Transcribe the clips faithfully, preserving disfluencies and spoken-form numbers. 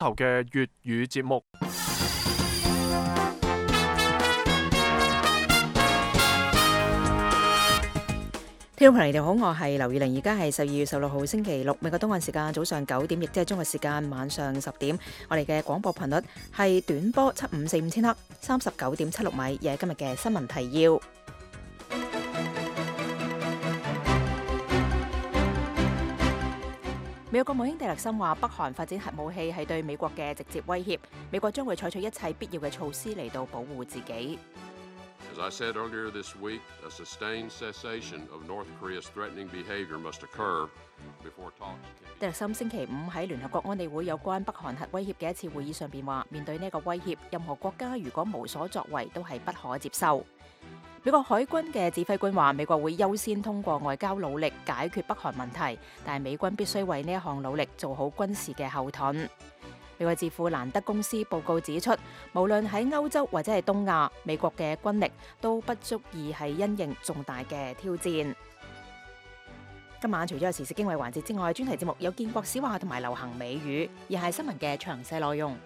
頭嘅粵語節目。 聽眾朋友你好，我係劉宇玲，而家係十二月十六號星期六，美國東岸時間早上九點，亦即係中國時間晚上十點。我哋嘅廣播頻率係短波七五四五千赫，三十九點七六米。亦係今日嘅新聞提要。美國國務卿蒂勒森話，北韓發展核武器係對美國嘅直接威脅，美國將會採取一切必要嘅措施嚟到保護自己。 As I said earlier this week, a sustained cessation of North Korea's threatening behavior must occur before talks can be. 蒂勒森星期五喺聯合國安理會有關北韓核威脅嘅一次會議上邊話，面對呢個威脅，任何國家如果無所作為，都係不可接受。美國海軍嘅指揮官話，美國會優先通過外交努力解決北韓問題，但係美軍必須為呢一項努力做好軍事嘅後盾。美國智庫蘭德公司報告指出，無論喺歐洲或者係東亞，美國嘅軍力都不足以係因應重大嘅挑戰。今晚除咗有時事經緯環節之外，專題節目有建國史話同埋流行美語，而係新聞嘅詳細內容。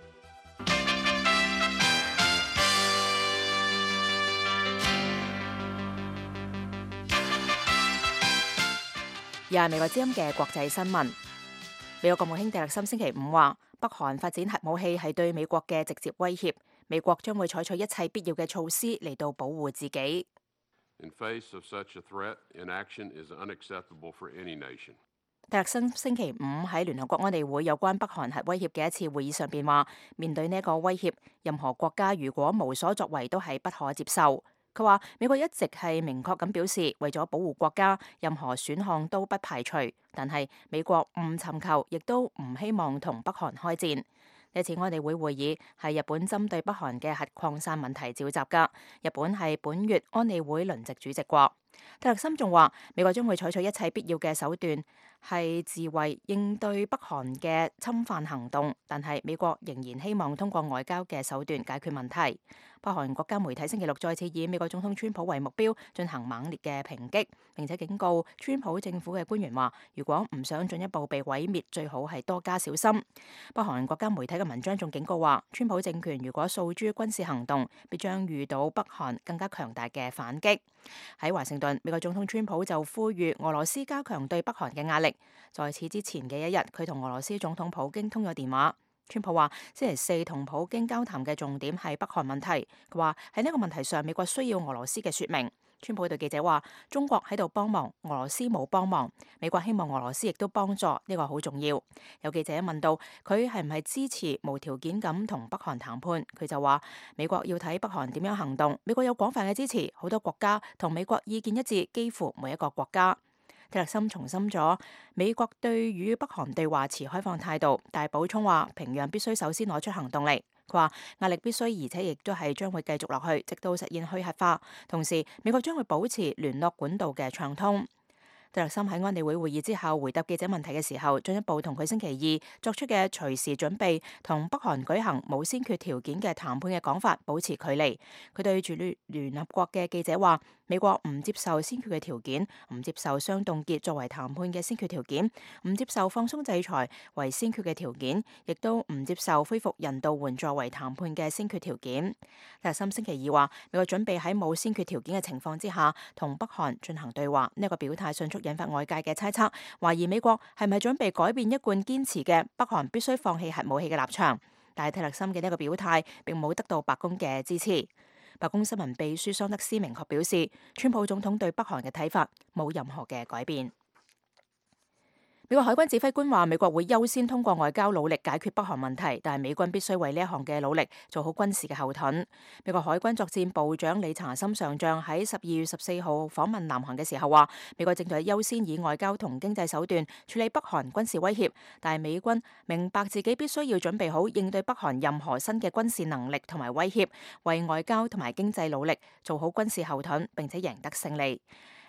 又係美國之音嘅國際新聞。美國國務卿蒂勒森星期五話，北韓發展核武器係對美國嘅直接威脅，美國將會採取一切必要嘅措施嚟到保護自己。 In face of such a threat, inaction is unacceptable for any nation. 蒂勒森星期五喺聯合國安理會有關北韓核威脅嘅一次會議上邊話，面對呢一個威脅，任何國家如果無所作為，都係不可接受。佢話美國一直係明確咁表示，為咗保護國家，任何選項都不排除。但係美國唔尋求，亦都唔希望同北韓開戰。呢次安理會會議係日本針對北韓嘅核擴散問題召集㗎。日本係本月安理會輪值主席國。蒂勒森仲話，美國將會採取一切必要嘅手段，係自衛應對北韓嘅侵犯行動，但係美國仍然希望通過外交嘅手段解決問題。北韓國家媒體星期六再次以美國總統川普為目標進行猛烈嘅抨擊，並且警告川普政府嘅官員話，如果唔想進一步被毀滅，最好係多加小心。北韓國家媒體嘅文章仲警告話，川普政權如果訴諸軍事行動，必將遇到北韓更加強大嘅反擊。喺華盛頓，美國總統川普就呼籲俄羅斯加強對北韓嘅壓力。在此之前嘅一日，佢同俄羅斯總統普京通咗電話。川普話星期四同普京交談嘅重點係北韓問題。佢話喺呢個問題上，美國需要俄羅斯嘅說明。川普對記者話，中國喺度幫忙，俄羅斯冇幫忙，美國希望俄羅斯亦都幫助，呢個好重要。有記者問到佢係唔係支持無條件咁同北韓談判，佢就話美國要睇北韓點樣行動，美國有廣泛嘅支持，好多國家同美國意見一致，幾乎每一個國家。蒂勒森重申咗美國對與北韓對話持開放態度，但係補充話平壤必須首先攞出行動嚟。佢話壓力必須，而且亦都係將會繼續落去，直到實現去核化。同時，美國將會保持聯絡管道嘅暢通。蒂勒森喺安理會會議之後回答記者問題嘅時候，進一步同佢星期二作出嘅隨時準備同北韓舉行冇先決條件嘅談判嘅講法保持距離。佢對住聯合國嘅記者話，美國唔接受先決嘅條件，唔接受雙凍結作為談判嘅先決條件，唔接受放鬆制裁為先決嘅條件，亦都唔接受恢復人道援助為談判嘅先決條件。蒂勒森星期二話，美國準備喺冇先決條件嘅情況之下同北韓進行對話。呢個表態迅速引發外界嘅猜測，懷疑美國係咪準備改變一貫堅持嘅北韓必須放棄核武器嘅立場。但係蒂勒森嘅呢個表態並冇得到白宮嘅支持。白宮新聞秘書桑德斯明確表示，川普總統對北韓嘅睇法冇任何嘅改變。美國海軍指揮官話，美國會優先通過外交努力解決北韓問題，但係美軍必須為呢一項嘅努力做好軍事嘅後盾。美國海軍作戰部長理查森上將喺十二月十四號訪問南韓嘅時候話，美國正在優先以外交同經濟手段處理北韓軍事威脅，但係美軍明白自己必須要準備好應對北韓任何新嘅軍事能力同埋威脅，為外交同埋經濟努力做好軍事後盾，並且贏得勝利。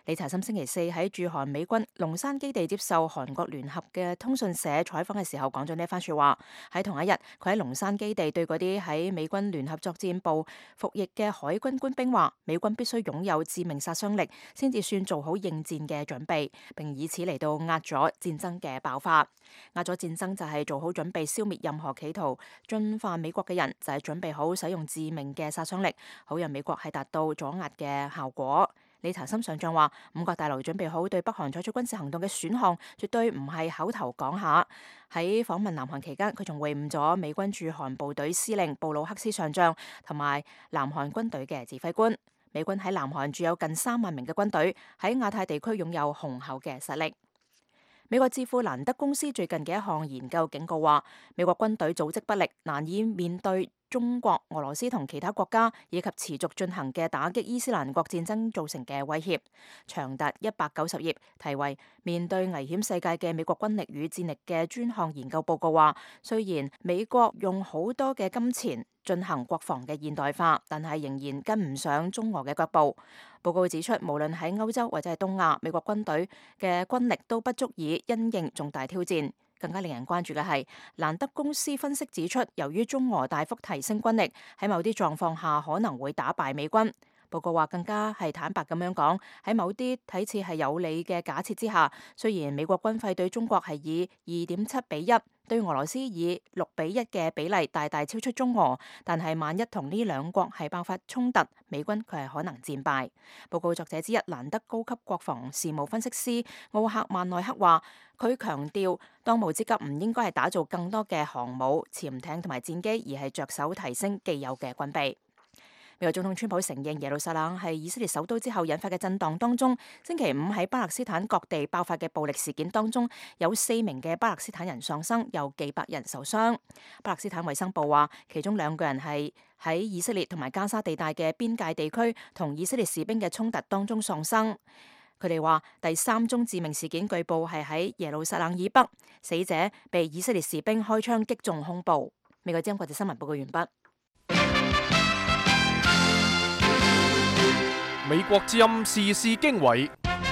理查森星期四喺駐韓美軍龍山基地接受韓國聯合嘅通訊社採訪嘅時候講咗呢一番說話。喺同一日，佢喺龍山基地對嗰啲喺美軍聯合作戰部服役嘅海軍官兵話，美軍必須擁有致命殺傷力，先至算做好應戰嘅準備，並以此嚟到壓咗戰爭嘅爆發。壓咗戰爭就係做好準備消滅任何企圖進犯美國嘅人，就係準備好使用致命嘅殺傷力，好讓美國係達到阻壓嘅效果。理查森上將話，五角大樓準備好對北韓採取軍事行動嘅選項，絕對唔係口頭講下。喺訪問南韓期間，佢仲會晤咗美軍駐韓部隊司令布魯克斯上將同埋南韓軍隊嘅指揮官。美軍喺南韓駐有近三萬名嘅軍隊，喺亞太地區擁有雄厚嘅實力。美國智庫蘭德公司最近嘅一項研究警告話，美國軍隊組織不力，難以面對中國、俄羅斯同其他國家以及持續進行嘅打擊伊斯蘭國戰爭造成嘅威脅。長達一百九十頁，題為《面對危險世界嘅美國軍力與戰力》嘅專項研究報告話，雖然美國用好多嘅金錢進行國防嘅現代化，但係仍然跟唔上中俄嘅腳步。報告指出，無論喺歐洲或者係東亞，美國軍隊嘅軍力都不足以因應重大挑戰。更加令人關注嘅係，蘭德公司分析指出，由於中俄大幅提升軍力，喺某啲狀況下可能會打敗美軍。報告話更加係坦白咁樣講，喺某啲睇似係有利嘅假設之下，雖然美國軍費對中國係以二點七比一，對俄羅斯以六比一嘅比例大大超出中俄，但係萬一同呢兩國係爆發衝突，美軍佢係可能戰敗。報告作者之一蘭德高級國防事務分析師奧克曼內克話，佢強調當務之急唔應該係打造更多嘅航母、潛艇同埋戰機，而係着手提升既有嘅軍備。美國總統川普承認耶路撒冷係以色列首都之後引發嘅震盪當中，星期五喺巴勒斯坦各地爆發嘅暴力事件當中，有四名嘅巴勒斯坦人喪生，有幾百人受傷。巴勒斯坦衛生部話，其中兩個人係喺以色列同埋加沙地帶嘅邊界地區同以色列士兵嘅衝突當中喪生。佢哋話第三宗致命事件據報係喺耶路撒冷以北，死者被以色列士兵開槍擊中胸部。美國之音國際新聞報告完畢。 美國之音時事經緯，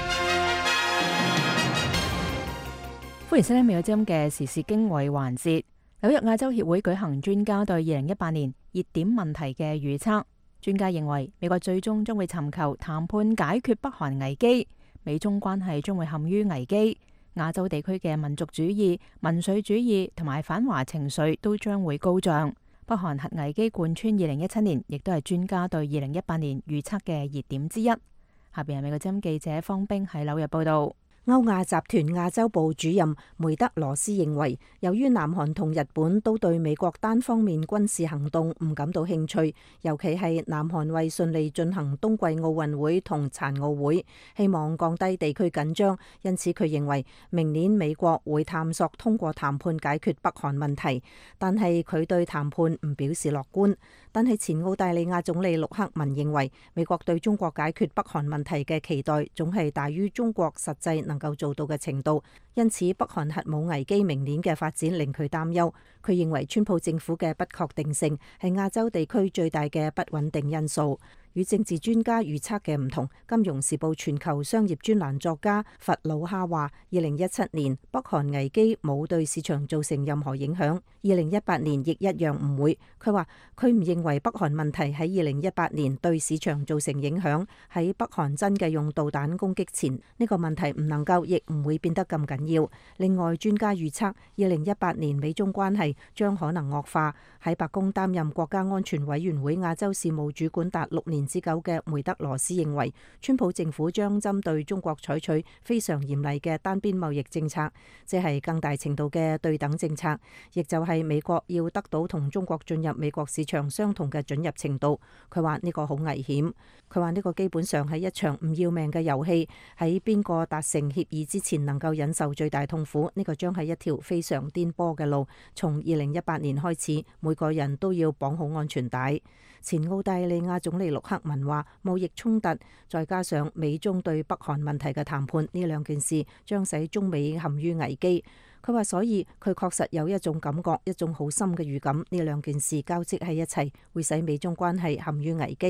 歡迎收聽美國之音嘅時事經緯環節。紐約亞洲協會舉行專家對二零一八年熱點問題嘅預測。專家認為，美國最終將會尋求談判解決北韓危機，美中關係將會陷於危機。亞洲地區嘅民族主義、民粹主義同埋反華情緒都將會高漲。北韓核危機貫穿二零一七年，亦都係專家對二零一八年預測嘅熱點之一。下邊係美國之音記者方冰喺紐約報道。 歐亞集團亞洲部主任梅德羅斯認為，由於南韓同日本都對美國單方面軍事行動唔感到興趣，尤其係南韓為順利進行冬季奧運會同殘奧會，希望降低地區緊張，因此佢認為明年美國會探索通過談判解決北韓問題，但係佢對談判唔表示樂觀。但係前澳大利亞總理陸克文認為，美國對中國解決北韓問題嘅期待總係大於中國實際能夠做到嘅程度，因此北韓核武危機明年嘅發展令佢擔憂。佢認為川普政府嘅不確定性係亞洲地區最大嘅不穩定因素。與政治專家預測嘅唔同，金融時報全球商業專欄作家弗魯哈話，二零一七年北韓危機冇對市場造成任何影響，二零一八年亦一樣唔會。佢話佢唔認為北韓問題喺二零一八年對市場造成影響，喺北韓真嘅用導彈攻擊前，呢個問題唔能夠亦唔會變得咁緊要。另外，專家預測二零一八年美中關係將可能惡化。喺白宮擔任國家安全委員會亞洲事務主管達六年之久嘅梅德羅斯認為，川普政府將針對中國採取非常嚴厲嘅單邊貿易政策，即係更大程度嘅對等政策，亦就係美國要得到同中國進入美國市場相同嘅准入程度。佢話呢個好危險。佢話呢個基本上係一場唔要命嘅遊戲，喺邊個達成協議之前能夠忍受最大痛苦，呢個將係一條非常顛簸嘅路。從二零一八年開始，每個人都要綁好安全帶。前澳大利亞總理陸克文話，貿易衝突再加上美中對北韓問題嘅談判，呢兩件事將使中美陷於危機。佢話，所以佢確實有一種感覺，一種好深嘅預感，呢兩件事交織喺一齊，會使美中關係陷於危機。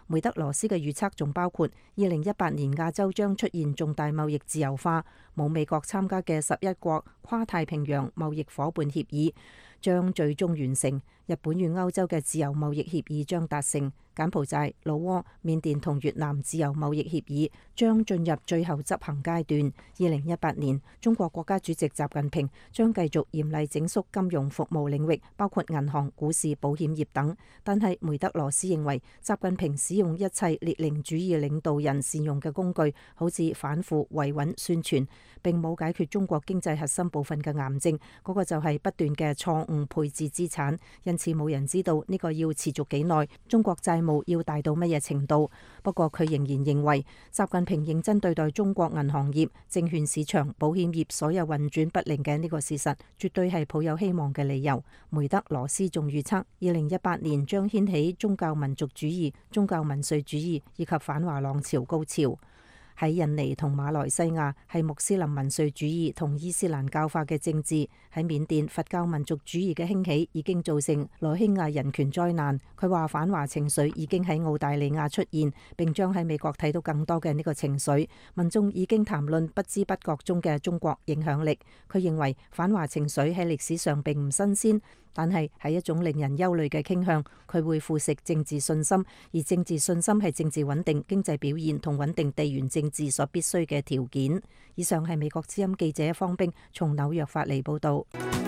梅德羅斯嘅預測仲包括二零一八年亞洲將出現重大貿易自由化，冇美國參加嘅十一國跨太平洋貿易夥伴協議將最終完成，日本與歐洲嘅自由貿易協議將達成，柬埔寨、老撾、緬甸同越南自由貿易協議將進入最後執行階段。二零一八年，中國國家主席習近平將繼續嚴厲整肅金融服務領域，包括銀行、股市、保險業等。但係梅德羅斯認為，習近平使用一切列寧主義領導人善用嘅工具，好似反腐、維穩、宣傳，並冇解決中國經濟核心部分嘅癌症，嗰個就係不斷嘅錯誤配置資產。因此冇人知道呢個要持續幾耐，中國債務要大到乜嘢程度。不過佢仍然認為，習近平認真對待中國銀行業、證券市場、保險業所有運轉不靈嘅呢個事實，絕對係抱有希望嘅理由。梅德羅斯仲預測，二零一八年將掀起宗教民族主義、宗教民粹主義以及反華浪潮高潮。喺印尼同馬來西亞係穆斯林民粹主義同伊斯蘭教化嘅政治；喺緬甸佛教民族主義嘅興起已經造成羅興亞人權災難。佢話反華情緒已經喺澳大利亞出現，並將喺美國睇到更多嘅呢個情緒。民眾已經談論不知不覺中嘅中國影響力。佢認為反華情緒喺歷史上並唔新鮮，但係係一種令人憂慮嘅傾向。佢會腐蝕政治信心，而政治信心係政治穩定、經濟表現同穩定地緣政治所必須嘅條件。以上係美國之音記者方冰從紐約發嚟報道。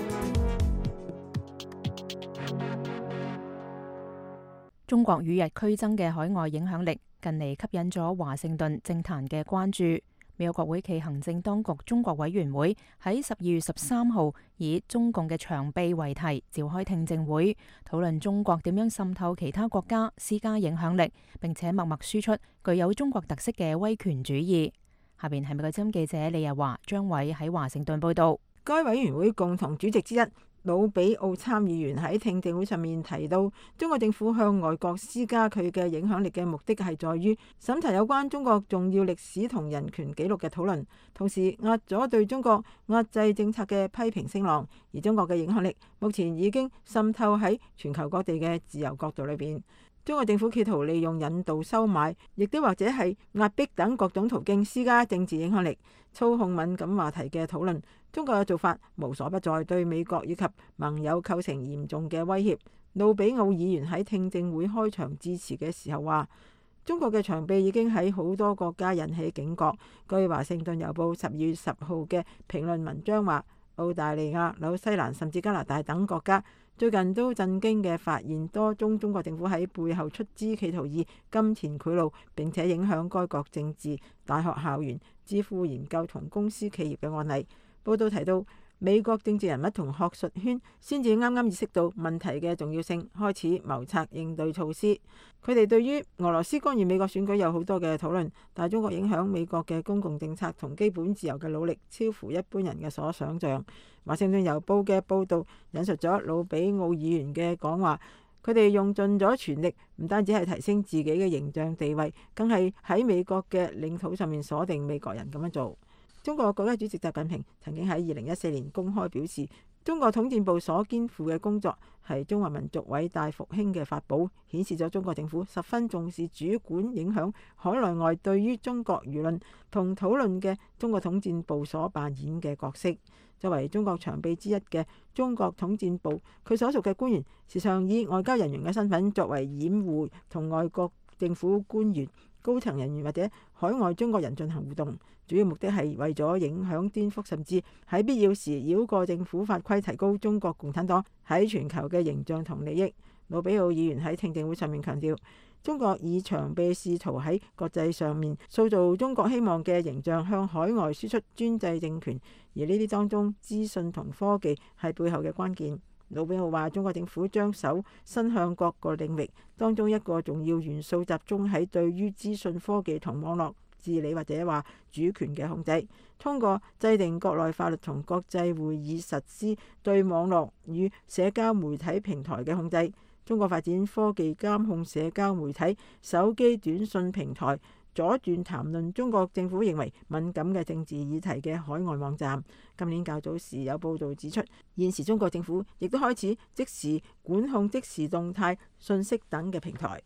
中國與日俱增嘅海外影響力，近嚟吸引咗華盛頓政壇嘅關注。美國國會暨行政當局中國委員會喺十二月十三號以中共嘅長臂為題召開聽證會，討論中國點樣滲透其他國家、施加影響力，並且默默輸出具有中國特色嘅威權主義。下邊係美國之音記者李日華、張偉喺華盛頓報道。 該委員會共同主席之一魯比奧參議員喺聽證會上面提到，中國政府向外國施加佢嘅影響力嘅目的係在於審查有關中國重要歷史同人權紀錄嘅討論，同時壓咗對中國壓制政策嘅批評聲浪。而中國嘅影響力目前已經滲透喺全球各地嘅自由國度裏邊。中國政府企圖利用引導、收買，亦都或者係壓迫等各種途徑施加政治影響力，操控敏感話題嘅討論。中國嘅做法無所不在，對美國以及盟友構成嚴重嘅威脅。魯比奧議員喺聽證會開場致辭嘅時候話，中國嘅長臂已經喺好多國家引起警覺。據華盛頓郵報十二月十號嘅評論文章話，澳大利亞、紐西蘭甚至加拿大等國家最近都震驚嘅發現多宗中國政府喺背後出資企圖以金錢賄賂並且影響該國政治、大學校園、智庫研究同公司企業嘅案例。報道提到，美國政治人物同學術圈先至啱啱意識到問題嘅重要性，開始謀策應對措施。佢哋對於俄羅斯干預美國選舉有好多嘅討論，但係中國影響美國嘅公共政策同基本自由嘅努力超乎一般人嘅所想像。華盛頓郵報嘅報導引述咗魯比奧議員嘅講話，佢哋用盡咗全力，唔單止係提升自己嘅形象地位，更係喺美國嘅領土上面鎖定美國人咁樣做。中國國家主席習近平曾經喺二零一四年公開表示，中國統戰部所肩負嘅工作係中華民族偉大復興嘅法寶，顯示咗中國政府十分重視主管影響海內外對於中國輿論同討論嘅中國統戰部所扮演嘅角色。作為中國長臂之一嘅中國統戰部，佢所屬嘅官員時常以外交人員嘅身份作為掩護，同外國政府官員、高層人員或者海外中國人進行互動，主要目的係為咗影響、顛覆，甚至喺必要時繞過政府法規，提高中國共產黨喺全球嘅形象同利益。魯比奧議員喺聽證會上面強調，中國以長臂試圖喺國際上面塑造中國希望嘅形象，向海外輸出專制政權，而呢啲當中資訊同科技係背後嘅關鍵。魯比奧話，中國政府將手伸向各個領域，當中一個重要元素集中喺對於資訊科技同網絡治理或者話主權嘅控制，通過制定國內法律同國際會議實施對網絡與社交媒體平台嘅控制。中國發展科技監控社交媒體、手機短信平台，阻斷談論中國政府認為敏感嘅政治議題嘅海外網站。今年較早時有報導指出，現時中國政府亦都開始即時管控即時動態信息等嘅平台。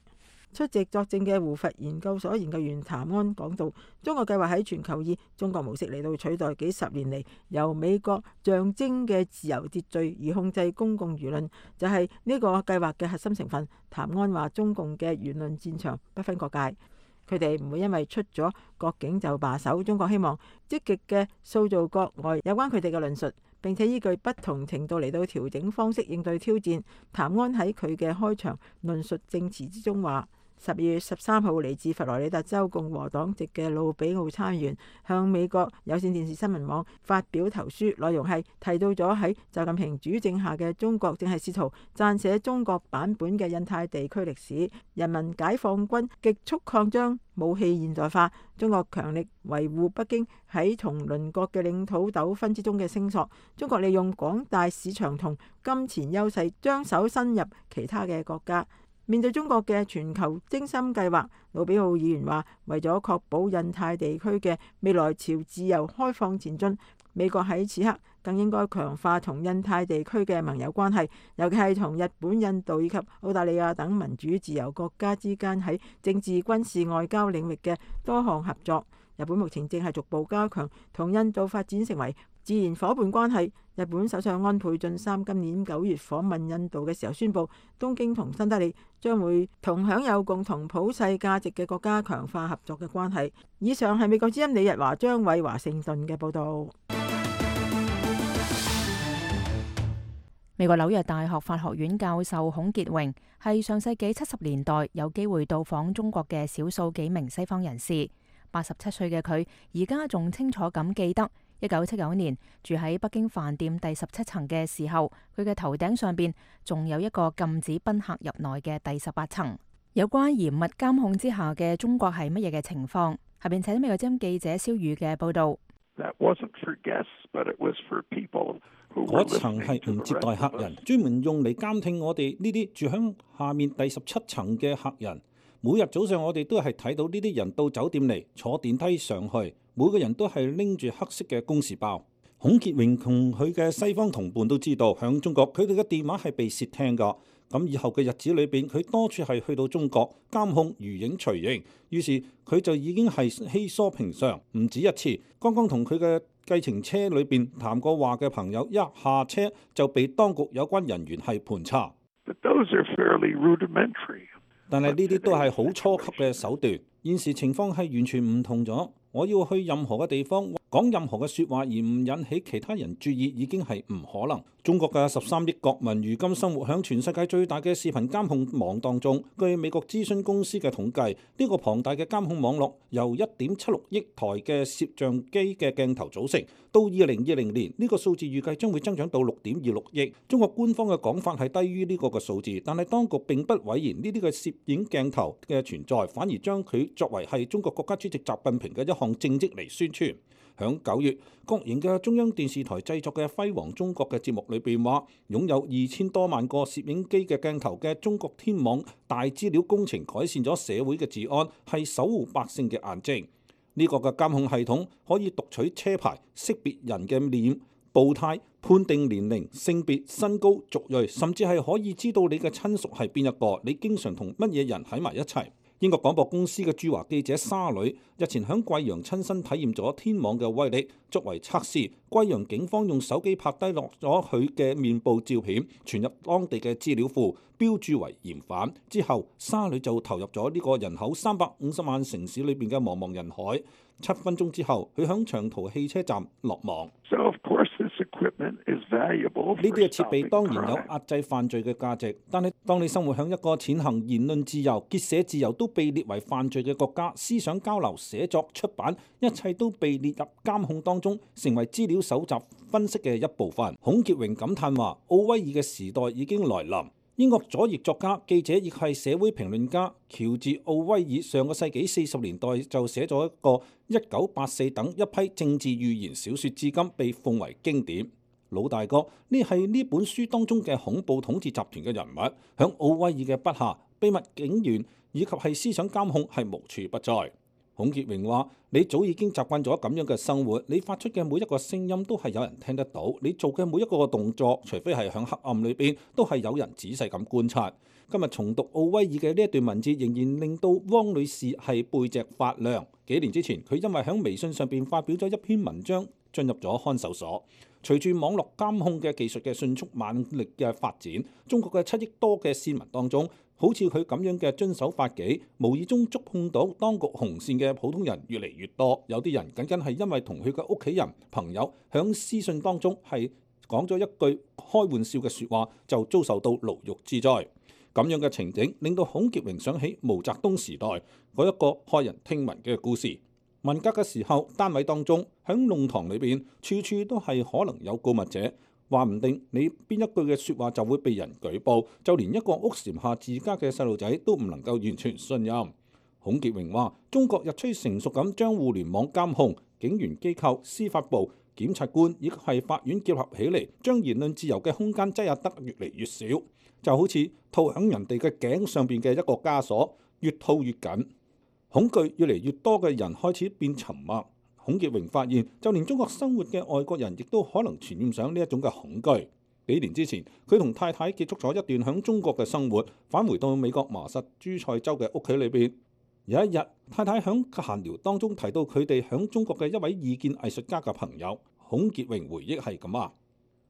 出席作證嘅胡佛研究所研究員譚安講到，中國計劃喺全球以中國模式嚟到取代幾十年嚟由美國象徵嘅自由秩序而控制公共輿論，就係呢個計劃嘅核心成分。譚安話：中共嘅言論戰場不分國界，佢哋唔會因為出咗國境就罷手。中國希望積極嘅塑造國外有關佢哋嘅論述，並且依據不同程度嚟到調整方式應對挑戰。譚安喺佢嘅開場論述證詞之中話：十二月十三號，嚟自佛羅里達州共和黨籍嘅魯比奧參議員向美國有線電視新聞網發表投書，內容係提到咗喺習近平主政下嘅中國正係試圖撰寫中國版本嘅印太地區歷史，人民解放軍極速擴張，武器現代化，中國強力維護北京喺同鄰國嘅領土糾紛之中嘅聲索，中國利用廣大市場同金錢優勢將手伸入其他嘅國家。面對中國嘅全球精深計劃，魯比奧議員話：為咗確保印太地區嘅未來朝自由開放前進，美國喺此刻更應該強化同印太地區嘅盟友關係，尤其係同日本、印度以及澳大利亞等民主自由國家之間喺政治、軍事、外交領域嘅多項合作。日本目前正係逐步加強同印度發展成為自然夥伴關係。日本首相安倍晉三今年九月訪問印度嘅時候宣布，東京同新德里將會同享有共同普世價值嘅國家強化合作嘅關係。以上係美國之音李日華、張偉華盛頓嘅報導。 美國紐約大學法學院教授孔傑榮係上世紀七十年代有機會到訪中國嘅少數幾名西方人士。八十七歲嘅佢而家仲清楚咁記得一九七九年住喺北京飯店第十七層嘅時候，佢嘅頭頂上邊仲有一個禁止賓客入內嘅第十八層。有關嚴密監控之下嘅中國係乜嘢嘅情況？下邊請美國之音記者蕭宇嘅報道。 嗰層係唔接待客人，專門用嚟監聽我哋呢啲住響下面第十七層嘅客人。每日早上我哋都係睇到呢啲人到酒店嚟，坐電梯上去，每個人都係拎住黑色嘅公事包。孔傑榮同佢嘅西方同伴都知道，響中國佢哋嘅電話係被竊聽㗎。咁以後嘅日子裏邊，佢多處係去到中國監控如影隨形，於是佢就已經係稀疏平常，唔止一次。剛剛同佢嘅計程車裏邊談過話嘅朋友，一下車就被當局有關人員係盤查。但係呢啲都係好初級嘅手段，現時情況係完全唔同咗。我要去任何嘅地方講任何嘅説話而唔引起其他人注意，已經係唔可能。中國嘅十三億國民如今生活喺全世界最大嘅視頻監控網當中。據美國諮詢公司嘅統計，呢個龐大嘅監控網絡由一點七六億台嘅攝像機嘅鏡頭組成。到二零二零年，呢個數字預計將會增長到六點二六億。中國官方嘅講法係低於呢個嘅數字，但係當局並不諱言呢啲嘅攝影鏡頭嘅存在，反而將佢作為係中國國家主席習近平嘅一項政績嚟宣傳。響九月，國營嘅中央電視台製作嘅《輝煌中國》嘅節目裏邊話，擁有二千多萬個攝影機嘅鏡頭嘅中國天網大資料工程改善咗社會嘅治安，係守護百姓嘅眼睛。呢個嘅監控系統可以讀取車牌、識別人嘅臉、步態、判定年齡、性別、身高、族裔，甚至係可以知道你嘅親屬係邊一個，你經常同乜嘢人喺埋一齊。英國廣播公司嘅駐華記者沙女日前喺貴陽親身體驗咗天網嘅威力。作為測試，貴陽警方用手機拍低落咗佢嘅面部照片，傳入當地嘅資料庫，標註為嫌犯。之後，沙女就投入咗呢個人口三百五十萬城市裏邊嘅茫茫人海。七分鐘之後，佢響長途汽車站落網。呢啲嘅設備當然有壓制犯罪嘅價值，但係當你生活響一個踐行言論自由、結社自由都被列為犯罪嘅國家，思想交流、寫作、出版，一切都被列入監控當中，成為資料搜集、分析嘅一部分。孔傑榮感嘆話：奧威爾嘅時代已經來臨。英國左翼作家、記者亦係社會評論家喬治·奧威爾上個世紀四十年代就寫咗一個《一九八四》等一批政治寓言小說，至今被奉為經典。老大哥，呢係呢本書當中嘅恐怖統治集團嘅人物，響奧威爾嘅筆下，秘密警員以及係思想監控係無處不在。 孔潔榮話：你早已經習慣咗咁樣嘅生活，你發出嘅每一個聲音都係有人聽得到，你做嘅每一個動作，除非係響黑暗裏邊，都係有人仔細咁觀察。今日重讀奧威爾嘅呢一段文字，仍然令到汪女士係背脊發涼。幾年之前，佢因為響微信上邊發表咗一篇文章，進入咗看守所。隨住網絡監控嘅技術嘅迅速猛烈嘅發展，中國嘅七億多嘅市民當中，好似佢咁樣嘅遵守法紀、無意中觸碰到當局紅線嘅普通人越嚟越多。有啲人僅僅係因為同佢嘅屋企人、朋友響私信當中係講咗一句開玩笑嘅説話，就遭受到牢獄之災。咁樣嘅情景令到孔潔榮想起毛澤東時代嗰一個駭人聽聞嘅故事。文革嘅時候，單位當中喺弄堂裏邊，處處都係可能有告密者，話唔定你邊一句嘅説話就會被人舉報，就連一個屋檐下自家嘅細路仔都唔能夠完全信任。孔潔榮話：中國日趨成熟咁將互聯網監控、警員機構、司法部、檢察官以及係法院結合起嚟，將言論自由嘅空間擠壓得越嚟越少，就好似套喺人哋嘅頸上邊嘅一個枷鎖，越套越緊。恐懼越嚟越多嘅人開始變沉默。孔潔榮發現，就連中國生活嘅外國人亦都可能傳染上呢一種嘅恐懼。幾年之前，佢同太太結束咗一段響中國嘅生活，返回到美國麻薩諸塞州嘅屋企裏邊。有一日，太太響閒聊當中提到佢哋響中國嘅一位異見藝術家嘅朋友。孔潔榮回憶係咁啊，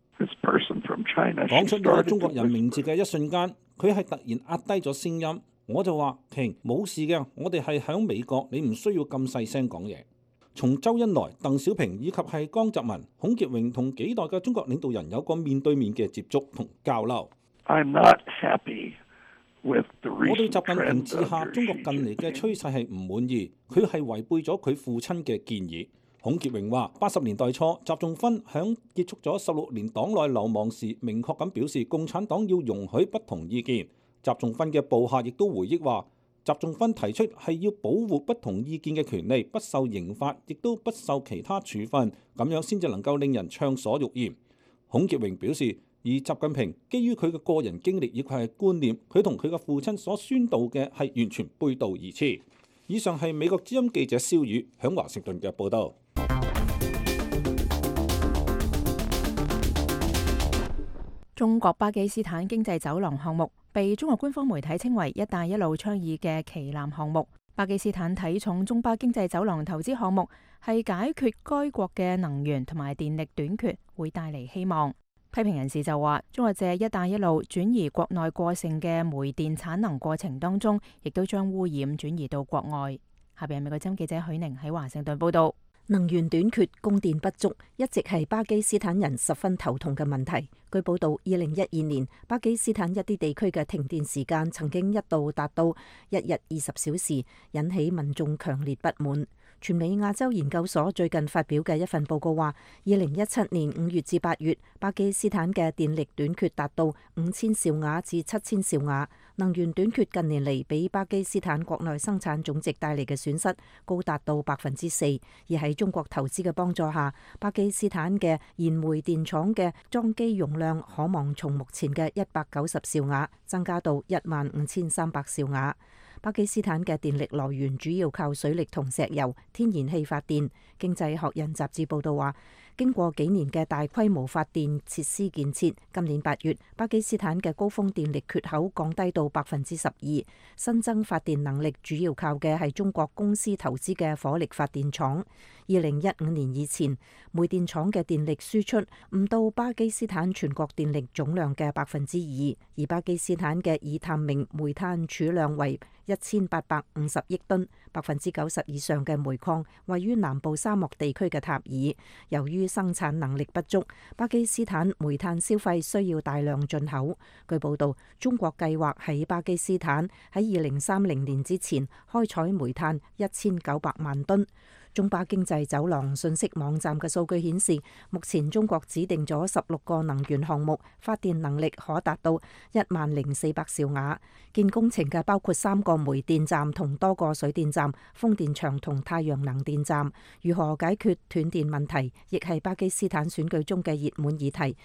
講出呢個中國人名字嘅一瞬間，佢係突然壓低咗聲音。我就話：瓊，冇事嘅，我哋係響美國，你唔需要咁細聲講嘢。從周恩來、鄧小平以及係江澤民、孔潔榮同幾代嘅中國領導人有個面對面嘅接觸同交流。I'm not happy with the recent 我對習近平治下中國近嚟嘅趨勢係唔滿意，佢係違背咗佢父親嘅建議。孔潔榮話：八十年代初，習仲勳響結束咗十六年黨內流亡時，明確咁表示共產黨要容許不同意見。習仲勳嘅部下亦都回憶話，習仲勳提出係要保護不同意見嘅權利，不受刑罰，亦都不受其他處分，咁樣先至能夠令人暢所欲言。孔潔榮表示，而習近平基於佢嘅個人經歷以及係觀念，佢同佢嘅父親所宣導嘅係完全背道而馳。以上係美國之音記者蕭宇響華盛頓嘅報道。 中國巴基斯坦經濟走廊項目被中國官方媒體稱為一帶一路倡議嘅旗艦項目。巴基斯坦睇重中巴經濟走廊投資項目，係解決該國嘅能源同埋電力短缺，會帶嚟希望。批評人士就話，中國借一帶一路轉移國內過剩嘅煤電產能過程當中，亦都將污染轉移到國外。下邊係美國之音記者許寧喺華盛頓報道。 能源短缺、供電不足，一直係巴基斯坦人十分頭痛嘅問題。據報道，二零一二年巴基斯坦一啲地區嘅停電時間曾經一度達到一日二十小時，引起民眾強烈不滿。全美亞洲研究所最近發表嘅一份報告話，二零一七年五月至八月，巴基斯坦嘅電力短缺達到五千兆瓦至七千兆瓦。能源短缺近年嚟俾巴基斯坦國內生產總值帶嚟嘅損失高達到百分之四，而喺中國投資嘅幫助下，巴基斯坦嘅燃煤電廠嘅裝機容量可望從目前嘅一百九十兆瓦增加到一萬五千三百兆瓦。巴基斯坦嘅電力來源主要靠水力同石油、天然氣發電。經濟學人雜誌報道話，經過幾年嘅大規模發電設施建設，今年八月巴基斯坦嘅高峰電力缺口降低到百分之十二。新增發電能力主要靠嘅係中國公司投資嘅火力發電廠。二零一五年以前，煤電廠嘅電力輸出唔到巴基斯坦全國電力總量嘅百分之二，而巴基斯坦嘅已探明煤炭儲量為一千八百五十億噸，百分之九十以上嘅煤礦位於南部沙漠地區嘅塔爾。由於生產能力不足，巴基斯坦煤炭消費需要大量進口。據報道，中國計劃喺巴基斯坦喺二零三零年之前開採煤炭一千九百萬噸。中巴經濟走廊信息網站嘅數據顯示，目前中國指定咗十六個能源項目，發電能力可達到一萬零四百兆瓦。建工程嘅包括三個煤電站同多個水電站、風電場同太陽能電站。如何解決斷電問題，亦係巴基斯坦選舉中嘅熱門議題。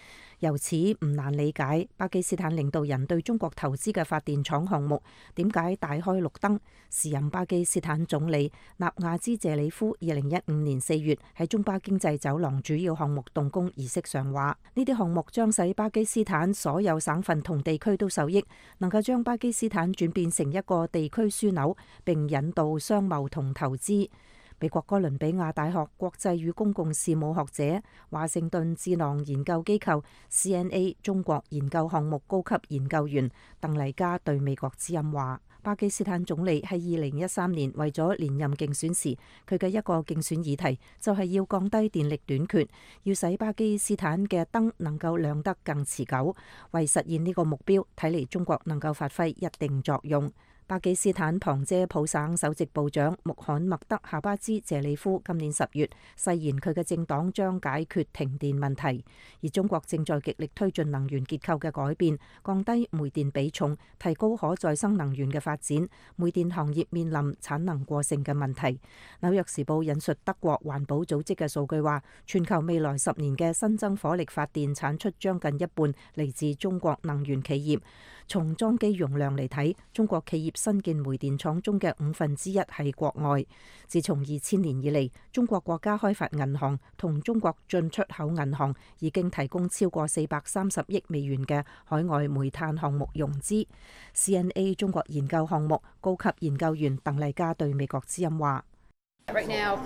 由此唔難理解巴基斯坦領導人對中國投資嘅發電廠項目點解大開綠燈。時任巴基斯坦總理納亞茲謝里夫二零一五年四月喺中巴經濟走廊主要項目動工儀式上話：呢啲項目將使巴基斯坦所有省份同地區都受益，能夠將巴基斯坦轉變成一個地區樞紐，並引導商貿同投資。美國哥倫比亞大學國際與公共事務學者、華盛頓智囊研究機構 C N A 中國研究項目高級研究員鄧麗嘉對美國之音話：巴基斯坦總理喺二零一三年為咗連任競選時，佢嘅一個競選議題就係要降低電力短缺，要使巴基斯坦嘅燈能夠亮得更持久。為實現呢個目標，睇嚟中國能夠發揮一定作用。巴基斯坦旁遮普省首席部長穆罕默德夏巴茲謝里夫今年十月誓言佢嘅政黨將解決停電問題，而中國正在極力推進能源結構嘅改變，降低煤電比重，提高可再生能源嘅發展。煤電行業面臨產能過剩嘅問題。紐約時報引述德國環保組織嘅數據話，全球未來十年嘅新增火力發電產出將近一半嚟自中國能源企業。從裝機容量嚟睇，中國企業新建煤電廠中嘅五分之一係國外。自從二千年以嚟，中國國家開發銀行同中國進出口銀行已經提供超過四百三十億美元嘅海外煤炭項目融資。C N A 中國研究項目高級研究員鄧麗嘉對美國之音話：Right now,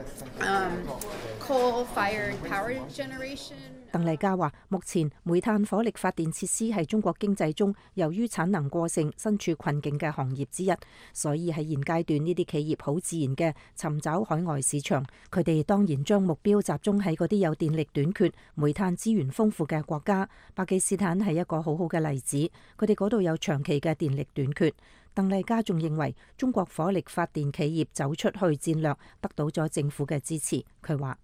um, coal-fired power generation。鄧麗嘉話：目前煤炭火力發電設施係中國經濟中由於產能過剩身處困境嘅行業之一，所以喺現階段呢啲企業好自然嘅尋找海外市場。佢哋當然將目標集中喺嗰啲有電力短缺、煤炭資源豐富嘅國家。巴基斯坦係一個好好嘅例子，佢哋嗰度有長期嘅電力短缺。鄧麗嘉仲認為中國火力發電企業走出去戰略得到咗政府嘅支持。佢話：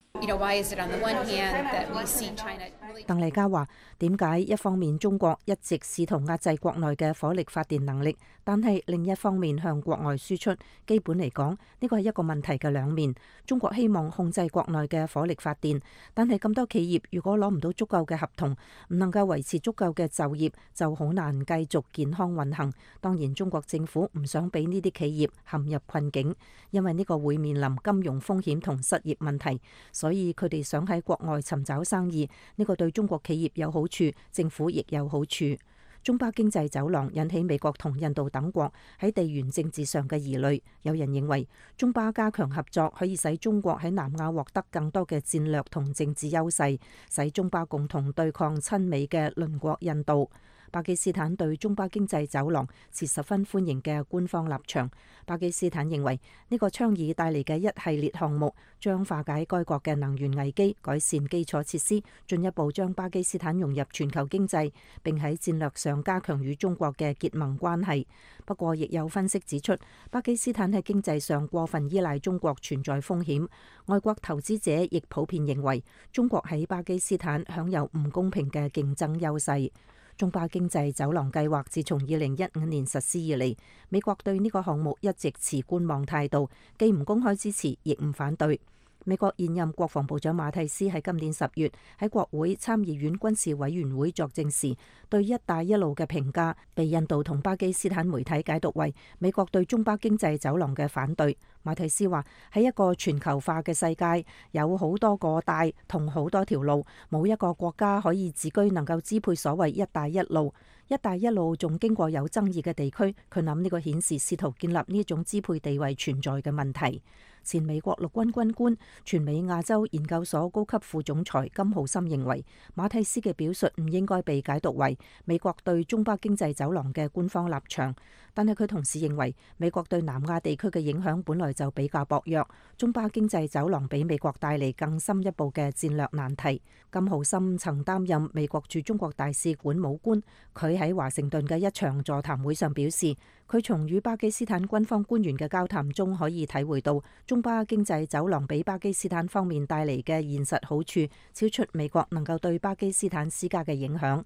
鄧麗嘉話：點解一方面中國一直試圖壓制國內嘅火力發電能力，但係另一方面向國外輸出？基本嚟講，呢個係一個問題嘅兩面。中國希望控制國內嘅火力發電，但係咁多企業如果攞唔到足夠嘅合同，唔能夠維持足夠嘅就業，就好難繼續健康運行。當然，中國政府唔想俾呢啲企業陷入困境，因為呢個會面臨金融風險同失業問題。所以佢哋想喺國外尋找生意，呢個對中國企業有好處，政府亦有好處。中巴經濟走廊引起美國同印度等國喺地緣政治上嘅疑慮。有人認為中巴加強合作可以使中國喺南亞獲得更多嘅戰略同政治優勢，使中巴共同對抗親美嘅鄰國印度。巴基斯坦對中巴經濟走廊持十分歡迎嘅官方立場。巴基斯坦認為呢個倡議帶嚟嘅一系列項目將化解該國嘅能源危機，改善基礎設施，進一步將巴基斯坦融入全球經濟，並喺戰略上加強與中國嘅結盟關係。不過，亦有分析指出，巴基斯坦喺經濟上過分依賴中國存在風險。外國投資者亦普遍認為中國喺巴基斯坦享有唔公平嘅競爭優勢。中巴經濟走廊計劃自從二零一五年實施以嚟，美國對呢個項目一直持觀望態度，既唔公開支持，亦唔反對。美國現任國防部長馬蒂斯喺今年十月喺國會參議院軍事委員會作證時，對一帶一路嘅評價被印度同巴基斯坦媒體解讀為美國對中巴經濟走廊嘅反對。馬蒂斯話：喺一個全球化嘅世界，有好多個帶同好多條路，冇一個國家可以自居能夠支配所謂一帶一路。一帶一路仲經過有爭議嘅地區，佢諗呢個顯示試圖建立呢種支配地位存在嘅問題。前美國陸軍軍官、全美亞洲研究所高級副總裁金浩森認為，馬蒂斯嘅表述唔應該被解讀為美國對中巴經濟走廊嘅官方立場，但係佢同時認為美國對南亞地區嘅影響本來就比較薄弱，中巴經濟走廊俾美國帶嚟更深一步嘅戰略難題。金浩森曾擔任美國駐中國大使館武官，佢喺華盛頓嘅一場座談會上表示，佢從與巴基斯坦軍方官員嘅交談中可以體會到，中巴經濟走廊俾巴基斯坦方面帶嚟嘅現實好處，超出美國能夠對巴基斯坦施加嘅影響。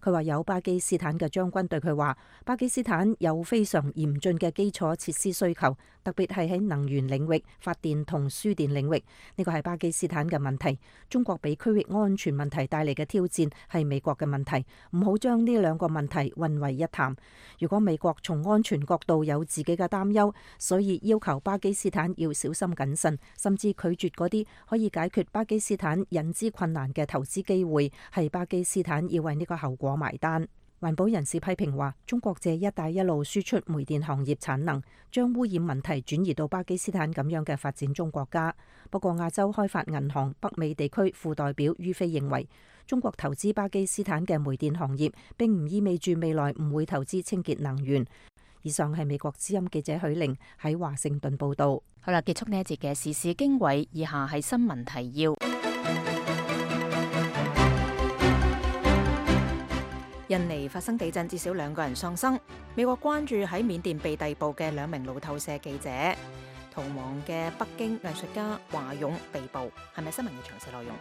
佢話有巴基斯坦嘅將軍對佢話，巴基斯坦有非常嚴峻嘅基礎設施需求，特別係喺能源領域、發電同輸電領域。呢個係巴基斯坦嘅問題。中國俾區域安全問題帶嚟嘅挑戰係美國嘅問題，唔好將呢兩個問題混為一談。如果美國從安全角度有自己嘅擔憂，所以要求巴基斯坦要小心謹慎，甚至拒絕嗰啲可以解決巴基斯坦引資困難嘅投資機會，係巴基斯坦要為呢個後果埋單。環保人士批評話，中國借一帶一路輸出煤電行業產能，將污染問題轉移到巴基斯坦咁樣嘅發展中國家。不過亞洲開發銀行北美地區副代表于飛認為，中國投資巴基斯坦嘅煤電行業並唔意味住未來唔會投資清潔能源。以上係美國之音記者許玲喺華盛頓報道。 好啦，結束呢一節嘅時事經緯，以下係新聞提要。印尼發生地震，至少兩個人喪生。美國關注喺緬甸被逮捕嘅兩名路透社記者。逃亡嘅北京藝術家華勇被捕，係咪新聞嘅詳細內容？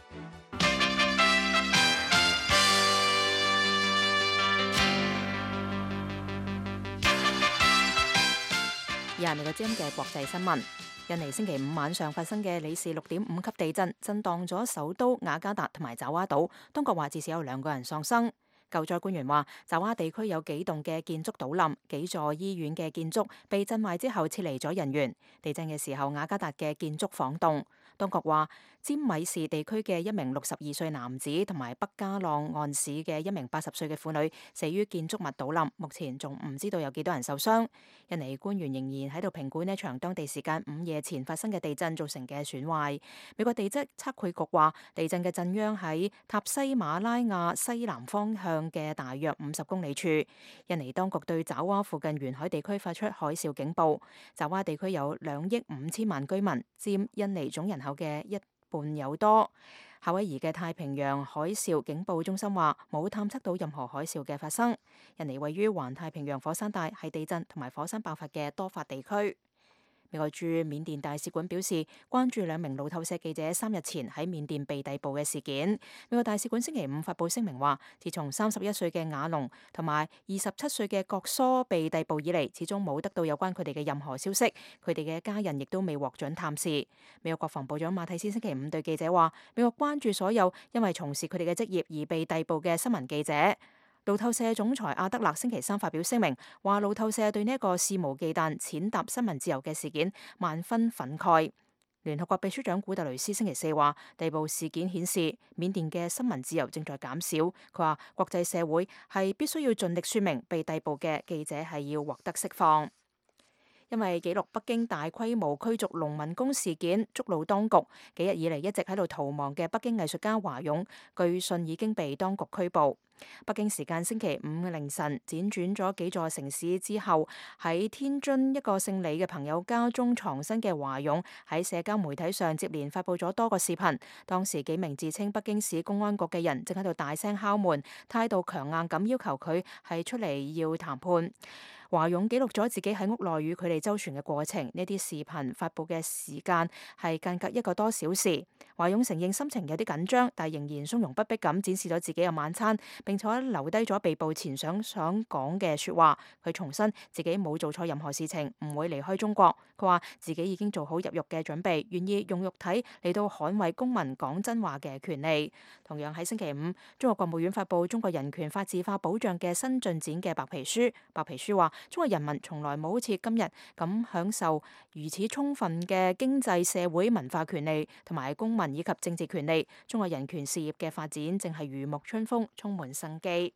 以下係美國之音嘅國際新聞。印尼星期五晚上發生嘅里氏六點五級地震，震盪咗首都雅加達同埋爪哇島。當局話至少有兩個人喪生。救災官員話，爪哇地區有幾棟嘅建築倒冧，幾座醫院嘅建築被震壞之後撤離咗人員。地震嘅時候，雅加達嘅建築晃動。當局話，尖米市地區嘅一名六十二歲男子同埋北加朗岸市嘅一名八十歲嘅婦女死於建築物倒冧，目前仲唔知道有幾多人受傷。印尼官員仍然喺度評估呢場當地時間午夜前發生嘅地震造成嘅損壞。美國地質測繪局話，地震嘅震央喺塔西馬拉亞西南方向嘅大約五十公里處。印尼當局對爪哇附近沿海地區發出海嘯警報。爪哇地區有兩億五千萬居民，佔印尼總人口嘅一半有多。夏威夷嘅太平洋海嘯警報中心話，冇探測到任何海嘯嘅發生。印尼位於環太平洋火山帶，係地震同埋火山爆發嘅多發地區。美國駐緬甸大使館表示，關注兩名路透社記者三日前喺緬甸被逮捕嘅事件。美國大使館星期五發布聲明話，自從三十一歲嘅瓦隆同埋二十七歲嘅郭蘇被逮捕以嚟，始終冇得到有關佢哋嘅任何消息，佢哋嘅家人亦都未獲准探視。美國國防部長馬蒂斯星期五對記者話，美國關注所有因為從事佢哋嘅職業而被逮捕嘅新聞記者。路透社總裁阿德勒星期三發表聲明，話路透社對呢一個肆無忌憚踐踏新聞自由嘅事件萬分憤慨。聯合國秘書長古特雷斯星期四話，逮捕事件顯示緬甸嘅新聞自由正在減少。佢話國際社會係必須要盡力說明被逮捕嘅記者係要獲得釋放。因為記錄北京大規模驅逐農民工事件觸怒當局，幾日以嚟一直喺度逃亡嘅北京藝術家華勇，據信已經被當局拘捕。北京時間星期五凌晨，輾轉咗幾座城市之後，喺天津一個姓李嘅朋友家中藏身嘅華勇，喺社交媒體上接連發布咗多個視頻。當時幾名自稱北京市公安局嘅人正喺度大聲敲門，態度強硬咁要求佢係出嚟要談判。華勇記錄咗自己喺屋內與佢哋周旋嘅過程，呢啲視頻發布嘅時間係間隔一個多小時。華勇承認心情有啲緊張，但仍然從容不迫咁展示咗自己嘅晚餐，並且留低咗被捕前想想講嘅說話。佢重申自己冇做錯任何事情，唔會離開中國。佢話自己已經做好入獄嘅準備，願意用肉體嚟到捍衛公民講真話嘅權利。同樣喺星期五，中國國務院發布中國人權法治化保障嘅新進展嘅白皮書。白皮書話，中國人民從來冇好似今日咁享受如此充分嘅經濟、社會、文化權利同埋公民以及政治權利。中國人權事業嘅發展正係如沐春風，充滿生機。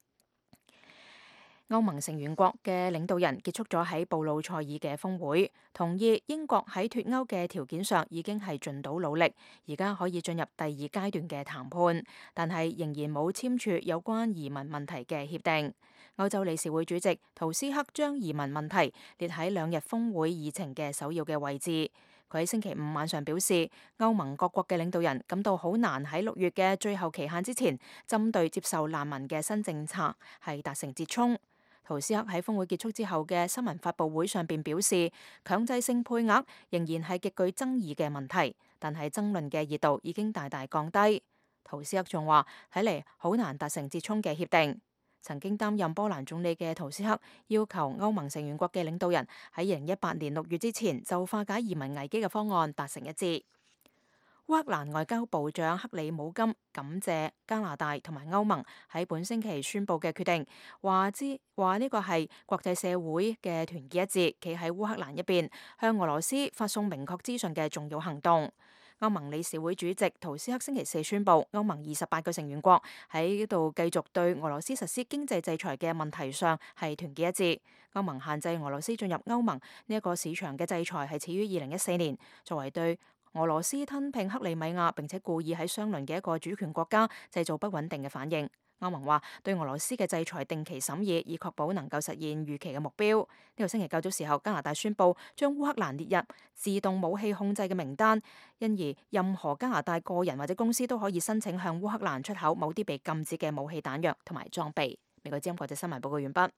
歐盟成員國嘅領導人結束咗喺布魯塞爾嘅峰會，同意英國喺脫歐嘅條件上已經係盡到努力，而家可以進入第二階段嘅談判，但係仍然冇簽署有關移民問題嘅協定。歐洲理事會主席圖斯克將移民問題列喺兩日峰會議程嘅首要嘅位置。佢喺星期五晚上表示，歐盟各國嘅領導人感到好難喺六月嘅最後期限之前，針對接受難民嘅新政策係達成折衷。圖斯克喺峰會結束之後嘅新聞發佈會上邊表示，強制性配額仍然係極具爭議嘅問題，但係爭論嘅熱度已經大大降低。 圖斯克仲話：睇嚟好難達成折衷嘅協定。曾經擔任波蘭總理嘅圖斯克要求歐盟成員國嘅領導人喺二零一八年六月之前就化解移民危機嘅方案達成一致。烏克蘭外交部長克里姆金感謝加拿大同埋歐盟喺本星期宣布嘅決定，話之話呢個係國際社會嘅團結一致，企喺烏克蘭一邊，向俄羅斯發送明確資訊嘅重要行動。歐盟理事會主席圖斯克星期四宣布，歐盟二十八個成員國喺度繼續對俄羅斯實施經濟制裁嘅問題上係團結一致。歐盟限制俄羅斯進入歐盟呢一個市場嘅制裁係始於二零一四年，作為對俄羅斯吞併克里米亞並且故意喺相鄰嘅一個主權國家製造不穩定嘅反應。歐盟話對俄羅斯嘅制裁定期審議，以確保能夠實現預期嘅目標。呢個星期較早時候，加拿大宣布將烏克蘭列入自動武器控制嘅名單，因而任何加拿大個人或者公司都可以申請向烏克蘭出口某啲被禁止嘅武器彈藥同埋裝備。美國之音國際新聞報告完畢。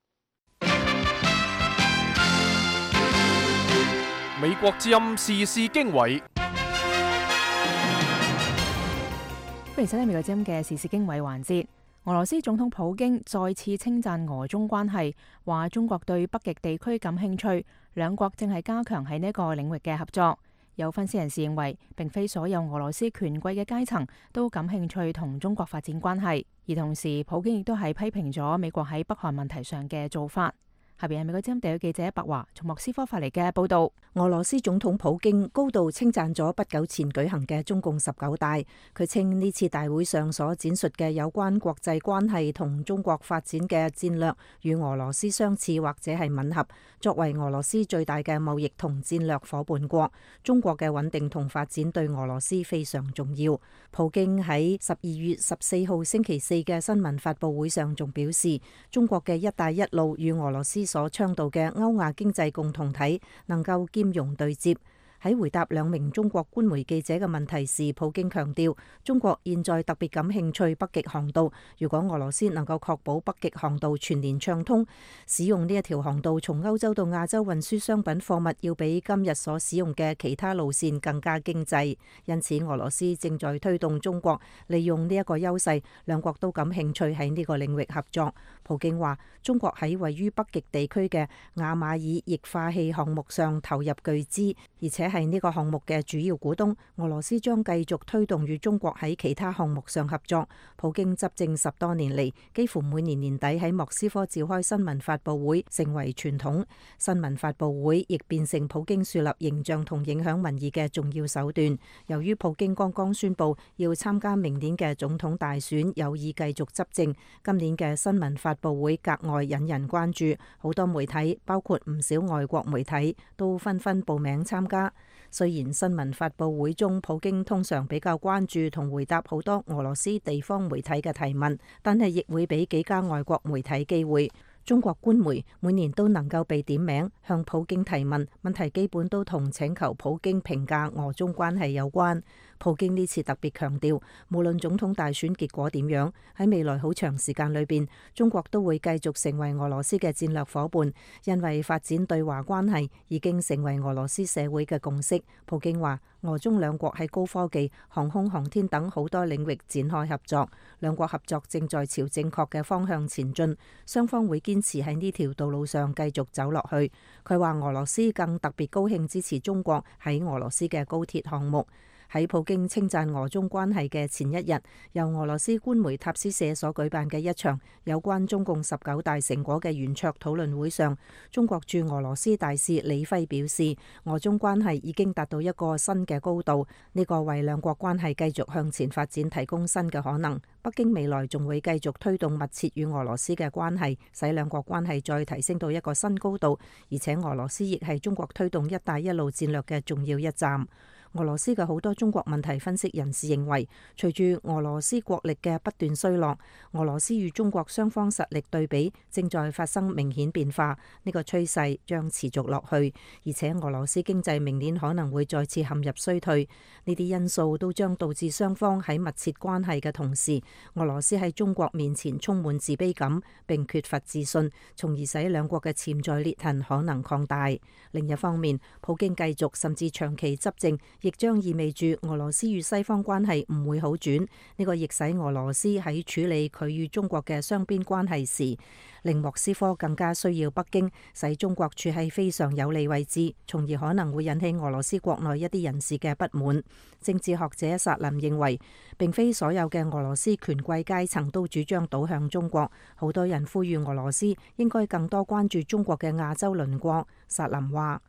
美國之音時事經緯。 歡迎收聽美國之音嘅時事經緯環節。俄羅斯總統普京再次稱讚俄中關係，話中國對北極地區感興趣，兩國正係加強喺呢個領域嘅合作。有分析人士認為，並非所有俄羅斯權貴嘅階層都感興趣同中國發展關係，而同時普京亦都係批評咗美國喺北韓問題上嘅做法。下邊係美國之音地區記者白華從莫斯科發嚟嘅報道。 俄羅斯總統普京高度稱讚咗不久前舉行嘅中共十九大，佢稱呢次大會上所展述嘅有關國際關係同中國發展嘅戰略與俄羅斯相似或者係吻合。作為俄羅斯最大嘅貿易同戰略夥伴國，中國嘅穩定同發展對俄羅斯非常重要。普京喺十二月十四號星期四嘅新聞發佈會上仲表示，中國嘅一帶一路與俄羅斯所倡導嘅歐亞經濟共同體能夠兼容對接。喺回答兩名中國官媒記者嘅問題時，普京強調，中國現在特別感興趣北極航道。如果俄羅斯能夠確保北極航道全年暢通，使用呢一條航道從歐洲到亞洲運輸商品貨物，要比今日所使用嘅其他路線更加經濟。因此，俄羅斯正在推動中國利用呢一個優勢，兩國都感興趣喺呢個領域合作。普京話，中國喺位於北極地區嘅亞馬爾液化氣項目上投入巨資，而且係呢個項目嘅主要股東。俄羅斯將繼續推動與中國喺其他項目上合作。普京執政十多年嚟，幾乎每年年底喺莫斯科召開新聞發佈會，成為傳統。新聞發佈會亦變成普京樹立形象同影響民意嘅重要手段。由於普京剛剛宣布要參加明年嘅總統大選，有意繼續執政，今年嘅新聞發佈會格外引人關注。好多媒體，包括唔少外國媒體，都紛紛報名參加。雖然新聞發佈會中，普京通常比較關注同回答好多俄羅斯地方媒體嘅提問，但係亦會俾幾家外國媒體機會。中國官媒每年都能夠被點名向普京提問，問題基本都同請求普京評價俄中關係有關。普京呢次特別強調，無論總統大選結果點樣，喺未來好長時間裏邊，中國都會繼續成為俄羅斯嘅戰略夥伴，因為發展對華關係已經成為俄羅斯社會嘅共識。普京話，俄中兩國喺高科技、航空航天等好多領域展開合作，兩國合作正在朝正確嘅方向前進，雙方會堅持喺呢條道路上繼續走落去。佢話俄羅斯更特別高興支持中國喺俄羅斯嘅高鐵項目。喺普京稱讚俄中關係嘅前一日，由俄羅斯官媒塔斯社所舉辦嘅一場有關中共十九大成果嘅圓桌討論會上，中國駐俄羅斯大使李輝表示，俄中關係已經達到一個新嘅高度，呢個為兩國關係繼續向前發展提供新嘅可能。北京未來仲會繼續推動密切與俄羅斯嘅關係，使兩國關係再提升到一個新高度，而且俄羅斯亦係中國推動一帶一路戰略嘅重要一站。俄羅斯嘅好多中國問題分析人士認為，隨住俄羅斯國力嘅不斷衰落，俄羅斯與中國雙方實力對比正在發生明顯變化，呢個趨勢將持續落去，而且俄羅斯經濟明年可能會再次陷入衰退。呢啲因素都將導致雙方喺密切關係嘅同時，俄羅斯喺中國面前充滿自卑感並缺乏自信，從而使兩國嘅潛在裂痕可能擴大。另一方面，普京繼續甚至長期執政， 亦將意味住俄羅斯與西方關係唔會好轉。呢個亦使俄羅斯喺處理佢與中國嘅雙邊關係時，令莫斯科更加需要北京，使中國處喺非常有利位置，從而可能會引起俄羅斯國內一啲人士嘅不滿。政治學者薩林認為，並非所有嘅俄羅斯權貴階層都主張倒向中國，好多人呼籲俄羅斯應該更多關注中國嘅亞洲鄰國。薩林話：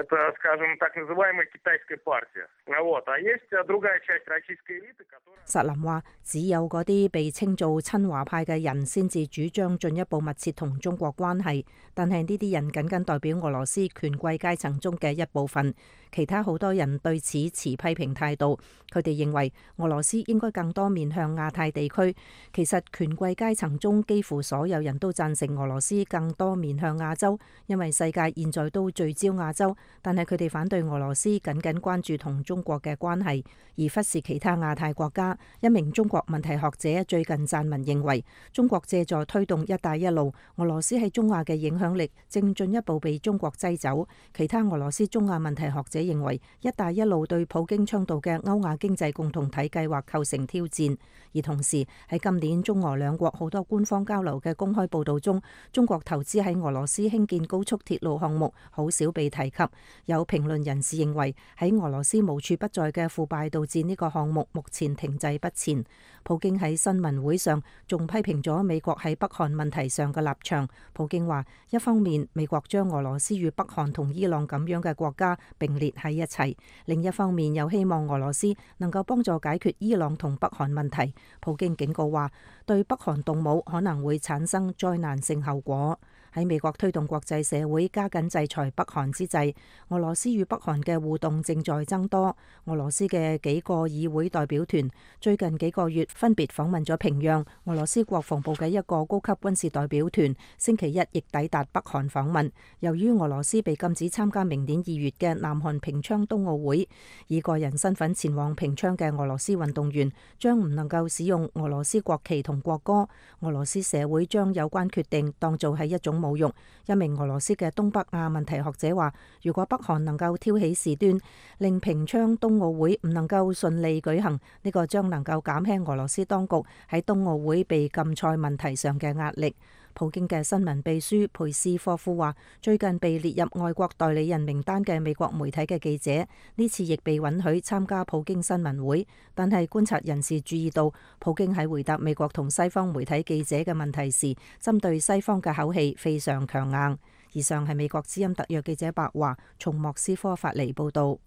薩林話，只有嗰啲被稱做親華派嘅人先至主張進一步密切同中國關係，但係呢啲人僅僅代表俄羅斯權貴階層中嘅一部分，其他好多人對此持批評態度。佢哋認為俄羅斯應該更多面向亞太地區。其實權貴階層中幾乎所有人都贊成俄羅斯更多面向亞洲，因為世界現在都聚焦亞洲，但係佢哋反對俄羅斯僅僅關注同中國嘅關係，而忽視其他亞太國家。一名中國問題學者最近撰文認為，中國借助推動一帶一路，俄羅斯喺中亞嘅影響力正進一步被中國擠走。其他俄羅斯中亞問題學者認為，一帶一路對普京倡導嘅歐亞經濟共同體計劃構成挑戰。而同時喺今年中俄兩國好多官方交流嘅公開報道中，中國投資喺俄羅斯興建高速鐵路項目好少被提及。有評論人士認為，喺俄羅斯無處不在嘅腐敗導致呢個項目目前停滯不前。普京喺新聞會上仲批評咗美國喺北韓問題上嘅立場。普京話，一方面美國將俄羅斯與北韓同伊朗咁樣嘅國家並列喺一齊，另一方面又希望俄羅斯能夠幫助解決伊朗同北韓問題。普京警告話，對北韓動武可能會產生災難性後果。喺美國推動國際社會加緊制裁北韓之際，俄羅斯與北韓嘅互動正在增多。俄羅斯嘅幾個議會代表團最近幾個月分別訪問咗平壤。俄羅斯國防部嘅一個高級軍事代表團星期一亦抵達北韓訪問。由於俄羅斯被禁止參加明年二月嘅南韓平昌冬奧會，以個人身份前往平昌嘅俄羅斯運動員將唔能夠使用俄羅斯國旗同國歌。俄羅斯社會將有關決定當做係一種侮辱。一名俄羅斯嘅東北亞問題學者話，如果北韓能夠挑起事端，令平昌冬奧會唔能夠順利舉行，呢個將能夠減輕俄羅斯當局喺冬奧會被禁賽問題上嘅壓力。普京嘅新聞秘書佩斯科夫話，最近被列入外國代理人名單嘅美國媒體嘅記者，呢次亦被允許參加普京新聞會。但係觀察人士注意到，普京喺回答美國同西方媒體記者嘅問題時，針對西方嘅口氣非常強硬。以上係美國之音特約記者白華從莫斯科發嚟報道。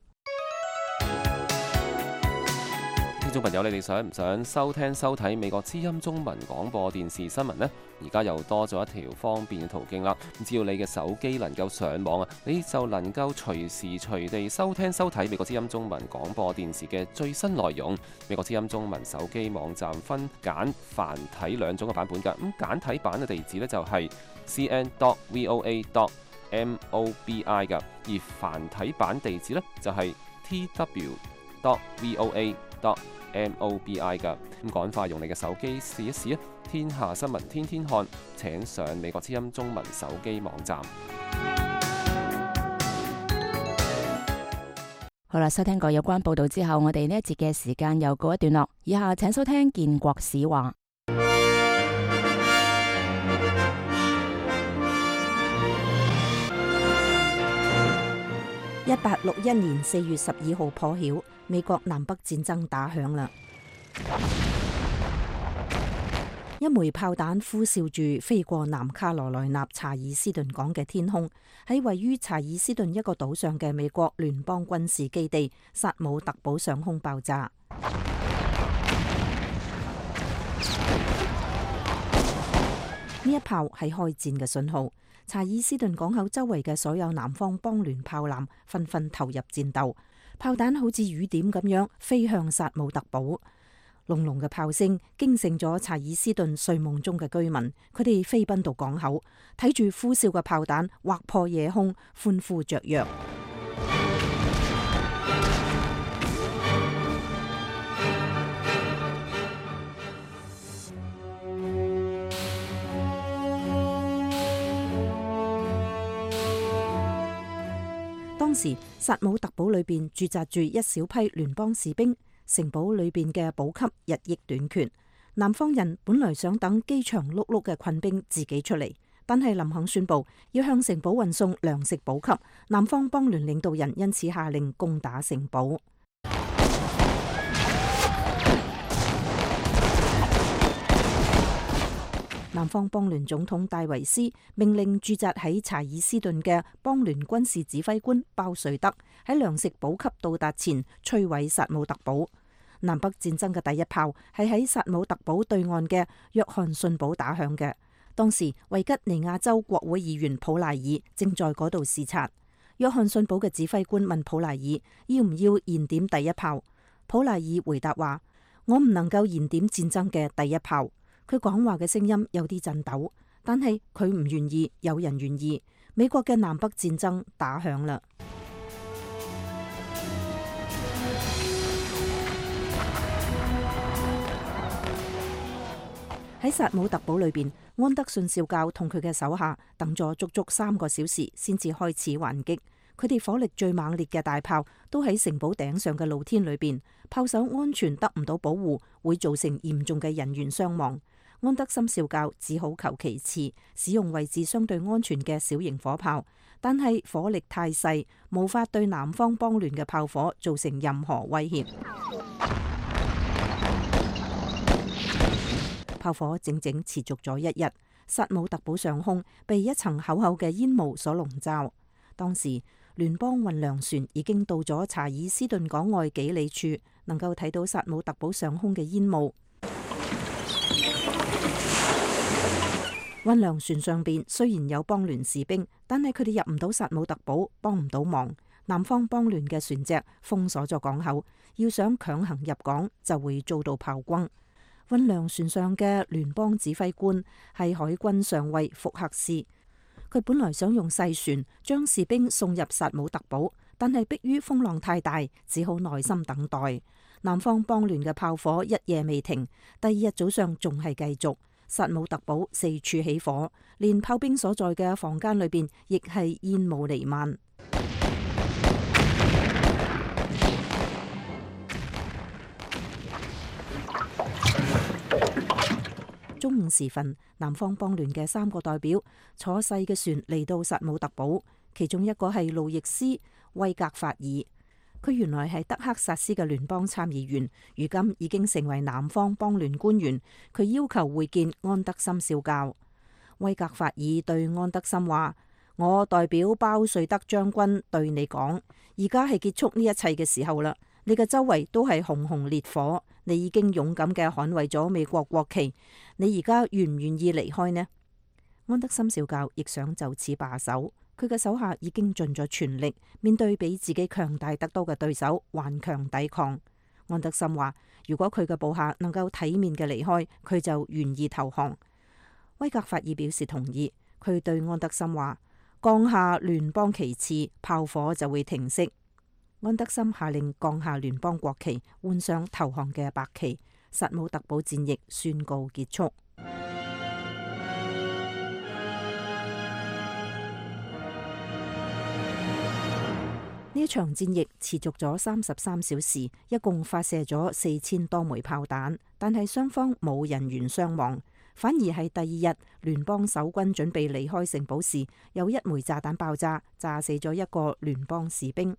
聽眾朋友，你哋想唔想收聽收睇美國之音中文廣播電視新聞呢？而家又多咗一條方便嘅途徑啦！只要你嘅手機能夠上網啊，你就能夠隨時隨地收聽收睇美國之音中文廣播電視嘅最新內容。美國之音中文手機網站分簡繁體兩種嘅版本㗎。咁簡體版嘅地址呢，就係 c n dot voa dot mobi 㗎，而繁體版地址呢，就係 t w dot voa dot mobi 㗎。咁趕快用你嘅手機試一試啊！天下新聞天天看，請上美國之音中文手機網站。 好啦，收聽過有關報道之後，我哋呢一節嘅時間又告一段落。以下請收聽建國史話。 一八六一年四月十二號破曉，美國南北戰爭打響啦。一枚炮彈呼嘯住飛過南卡羅來納查爾斯頓港嘅天空，喺位於查爾斯頓一個島上嘅美國聯邦軍事基地薩姆特堡上空爆炸。呢一炮係開戰嘅信號，查爾斯頓港口周圍嘅所有南方邦聯炮艦紛紛投入戰鬥，炮彈好似雨點咁樣飛向薩姆特堡。隆隆嘅炮聲驚醒咗查爾斯頓睡夢中嘅居民，佢哋飛奔到港口，睇住呼嘯嘅炮彈劃破夜空，歡呼雀躍。當當時薩姆特堡裏邊駐紮住一小批聯邦士兵，城堡裏邊嘅補給日益短缺。南方人本來想等飢腸轆轆嘅困兵自己出嚟，但係林肯宣布要向城堡運送糧食補給，南方邦聯領導人因此下令攻打城堡。南方邦聯總統戴維斯命令駐紮喺查爾斯頓嘅邦聯軍事指揮官鮑瑞德喺糧食補給到達前摧毀薩姆特堡。南北戰爭嘅第一炮係喺薩姆特堡對岸嘅約翰遜堡打響嘅。當時維吉尼亞州國會議員普賴爾正在嗰度視察。約翰遜堡嘅指揮官問普賴爾要唔要燃點第一炮，普賴爾回答話：我唔能夠燃點戰爭嘅第一炮。佢講話嘅聲音有啲震抖，但係佢唔願意，有人願意。美國嘅南北戰爭打響啦。喺薩姆特堡裏邊，安德遜少校同佢嘅手下等咗足足三個小時，先至開始還擊。佢哋火力最猛烈嘅大炮都喺城堡頂上嘅露天裏邊，炮手安全得唔到保護，會造成嚴重嘅人員傷亡。安德森少校只好求其次，使用位置相對安全嘅小型火炮，但係火力太細，無法對南方邦聯嘅炮火造成任何威脅。炮火整整持續咗一日，薩姆特堡上空被一層厚厚嘅煙霧所籠罩。當時聯邦運糧船已經到咗查爾斯頓港外幾里處，能夠睇到薩姆特堡上空嘅煙霧。運糧船上邊雖然有邦聯士兵，但係佢哋入唔到薩姆特堡，幫唔到忙。南方邦聯嘅船隻封鎖咗港口，要想強行入港就會遭到炮轟。運糧船上嘅聯邦指揮官係海軍上尉福克斯，佢本來想用細船將士兵送入薩姆特堡，但係迫於風浪太大，只好耐心等待。南方邦聯嘅炮火一夜未停，第二日早上仲係繼續。薩姆特堡四處起火，連炮兵所在嘅房間裏邊亦係煙霧彌漫。中午時分，南方邦聯嘅三個代表坐細嘅船嚟到薩姆特堡，其中一個係路易斯威格法爾。佢原來係德克薩斯嘅聯邦參議員，如今已經成為南方邦聯官員。佢要求會見安德森少校。威格法爾對安德森話：我代表鮑瑞德將軍對你講，而家係結束呢一切嘅時候啦。你嘅周圍都係熊熊烈火，你已經勇敢嘅捍衛咗美國國旗。你而家願唔願意離開呢？安德森少校亦想就此罷手。佢嘅手下已經盡咗全力，面對比自己強大得多嘅對手，頑強抵抗。安德森話：如果佢嘅部下能夠體面嘅離開，佢就願意投降。威格法爾表示同意。佢對安德森話：降下聯邦旗幟，炮火就會停息。安德森下令降下聯邦國旗，換上投降嘅白旗。薩姆特堡戰役宣告結束。呢場戰役持續咗三十三小時，一共發射咗四千多枚炮彈，但係雙方冇人員傷亡，反而係第二日聯邦守軍準備離開城堡時，有一枚炸彈爆炸，炸死咗一個聯邦士兵。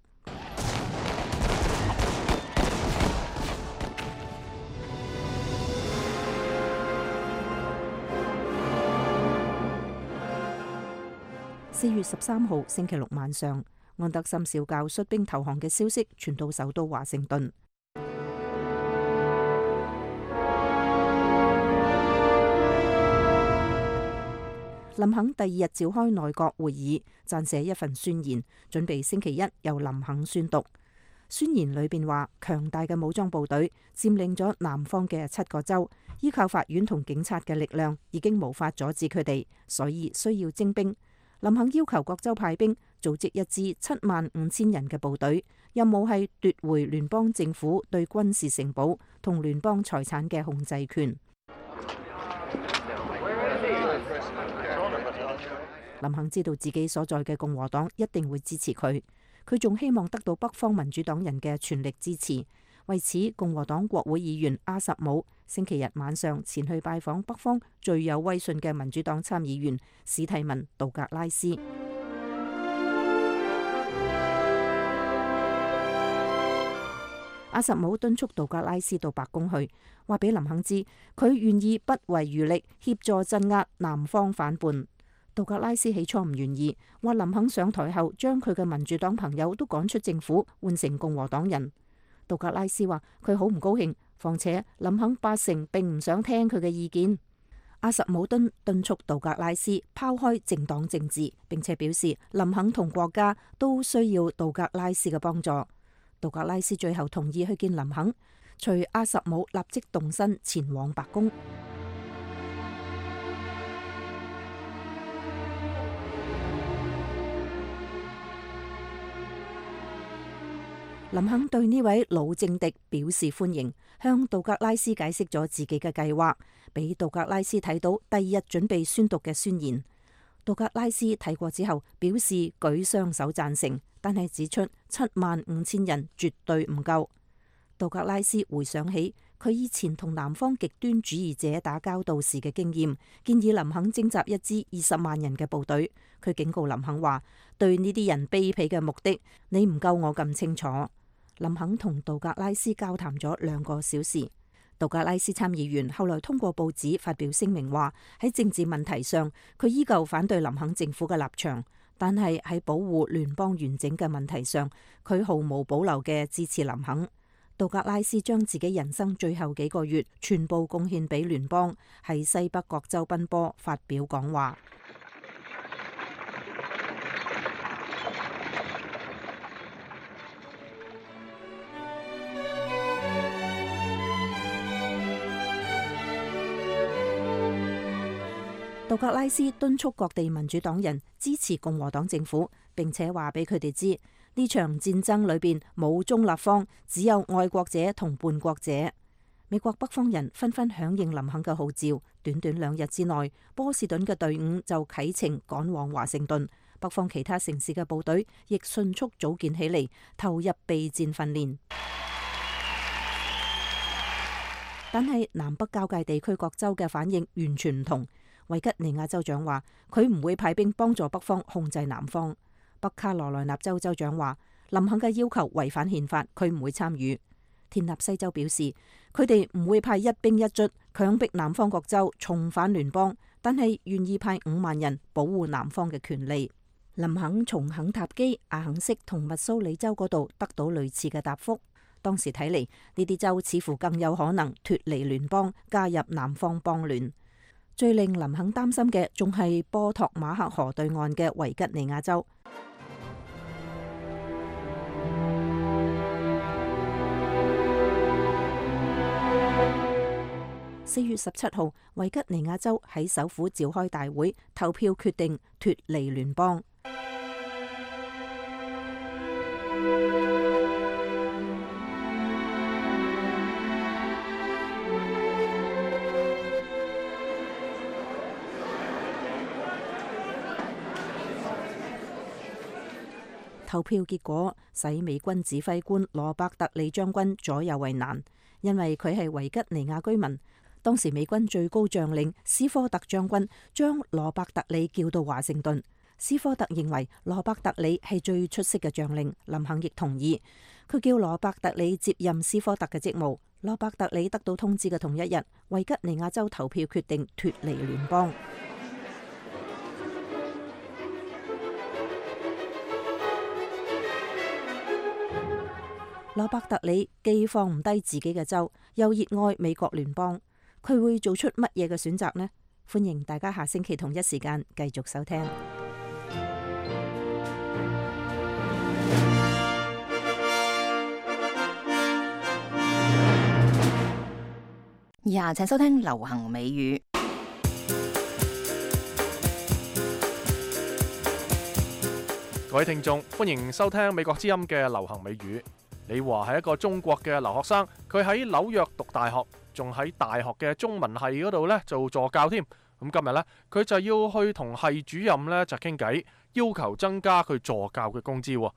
四月十三號星期六晚上，安德森少校率兵投降嘅消息傳到首都華盛頓。林肯第二日召開內閣會議，撰寫一份宣言，準備星期一由林肯宣讀。宣言裏邊話，強大嘅武裝部隊佔領咗南方嘅七個州，依靠法院同警察嘅力量已經無法阻止佢哋，所以需要徵兵。林肯要求各州派兵，組織一支七萬五千人嘅部隊，任務係奪回聯邦政府對軍事城堡同聯邦財產嘅控制權。林肯知道自己所在嘅共和黨一定會支持佢， 佢仲希望得到北方民主黨人嘅全力支持。為此，共和黨國會議員阿什姆星期日晚上前去拜訪北方最有威信嘅民主黨參議員史蒂文·杜格拉斯。阿什姆敦促杜格拉斯到白宮去，話俾林肯知佢願意不遺餘力協助鎮壓南方反叛。杜格拉斯起初唔願意，話林肯上台後將佢嘅民主黨朋友都趕出政府，換成共和黨人。杜格拉斯話佢好唔高興，況且林肯八成並唔想聽佢嘅意見。阿什姆敦敦促杜格拉斯拋開政黨政治，並且表示林肯同國家都需要杜格拉斯嘅幫助。杜格拉斯最後同意去見林肯，隨阿什姆立即動身前往白宮。林肯對呢位老政敵表示歡迎，向杜格拉斯解釋咗自己嘅計劃，俾杜格拉斯睇到第二日準備宣讀嘅宣言。杜格拉斯睇過之後表示舉雙手贊成，但係指出七萬五千人絕對唔夠。杜格拉斯回想起佢以前同南方極端主義者打交道時嘅經驗，建議林肯徵集一支二十萬人嘅部隊。佢警告林肯話：對呢啲人卑鄙嘅目的，你唔夠我咁清楚。林肯同杜格拉斯交談咗兩個小時。杜格拉斯參議員後來通過報紙發表聲明話，喺政治問題上，佢依舊反對林肯政府嘅立場，但係喺保護聯邦完整嘅問題上，佢毫無保留嘅支持林肯。杜格拉斯將自己人生最後幾個月全部貢獻俾聯邦，喺西北各州奔波發表講話。杜格拉斯敦促各地民主黨人支持共和黨政府，並且話俾佢哋知呢場戰爭裏邊冇中立方，只有愛國者同叛國者。美國北方人紛紛響應林肯嘅號召，短短兩日之內，波士頓嘅隊伍就啟程趕往華盛頓，北方其他城市嘅部隊亦迅速組建起嚟，投入備戰訓練。但係南北交界地區各州嘅反應完全唔同。維吉尼亞州長話佢唔會派兵幫助北方控制南方。北卡羅來納州州長話林肯嘅要求違反憲法，佢唔會參與。田納西州表示佢哋唔會派一兵一卒強迫南方各州重返聯邦，但係願意派五萬人保護南方嘅權利。林肯從肯塔基、阿肯色同密蘇里州嗰度得到類似嘅答覆。當時睇嚟呢啲州似乎更有可能脫離聯邦，加入南方邦聯。最令林肯擔心嘅仲係波托馬克河對岸嘅維吉尼亞州。四月十七號，維吉尼亞州喺首府召開大會，投票決定脫離聯邦。投票結果使美軍指揮官羅伯特里將軍左右為難，因為佢係維吉尼亞居民。當時美軍最高將領斯科特將軍將羅伯特里叫到華盛頓。斯科特認為羅伯特里係最出色嘅將領，林肯亦同意。佢叫羅伯特里接任斯科特嘅職務。羅伯特里得到通知嘅同一日，維吉尼亞州投票決定脫離聯邦。羅伯特里既放唔低自己嘅州，又熱愛美國聯邦，佢會做出乜嘢嘅選擇呢？歡迎大家下星期同一時間繼續收聽。 以下請收聽流行美語。 各位聽眾，歡迎收聽美國之音嘅流行美語。李華係一個中國嘅留學生，佢喺紐約讀大學，仲喺大學嘅中文系嗰度呢做助教添。咁今日呢，佢就要去同系主任呢就傾偈，要求增加佢助教嘅工資。咁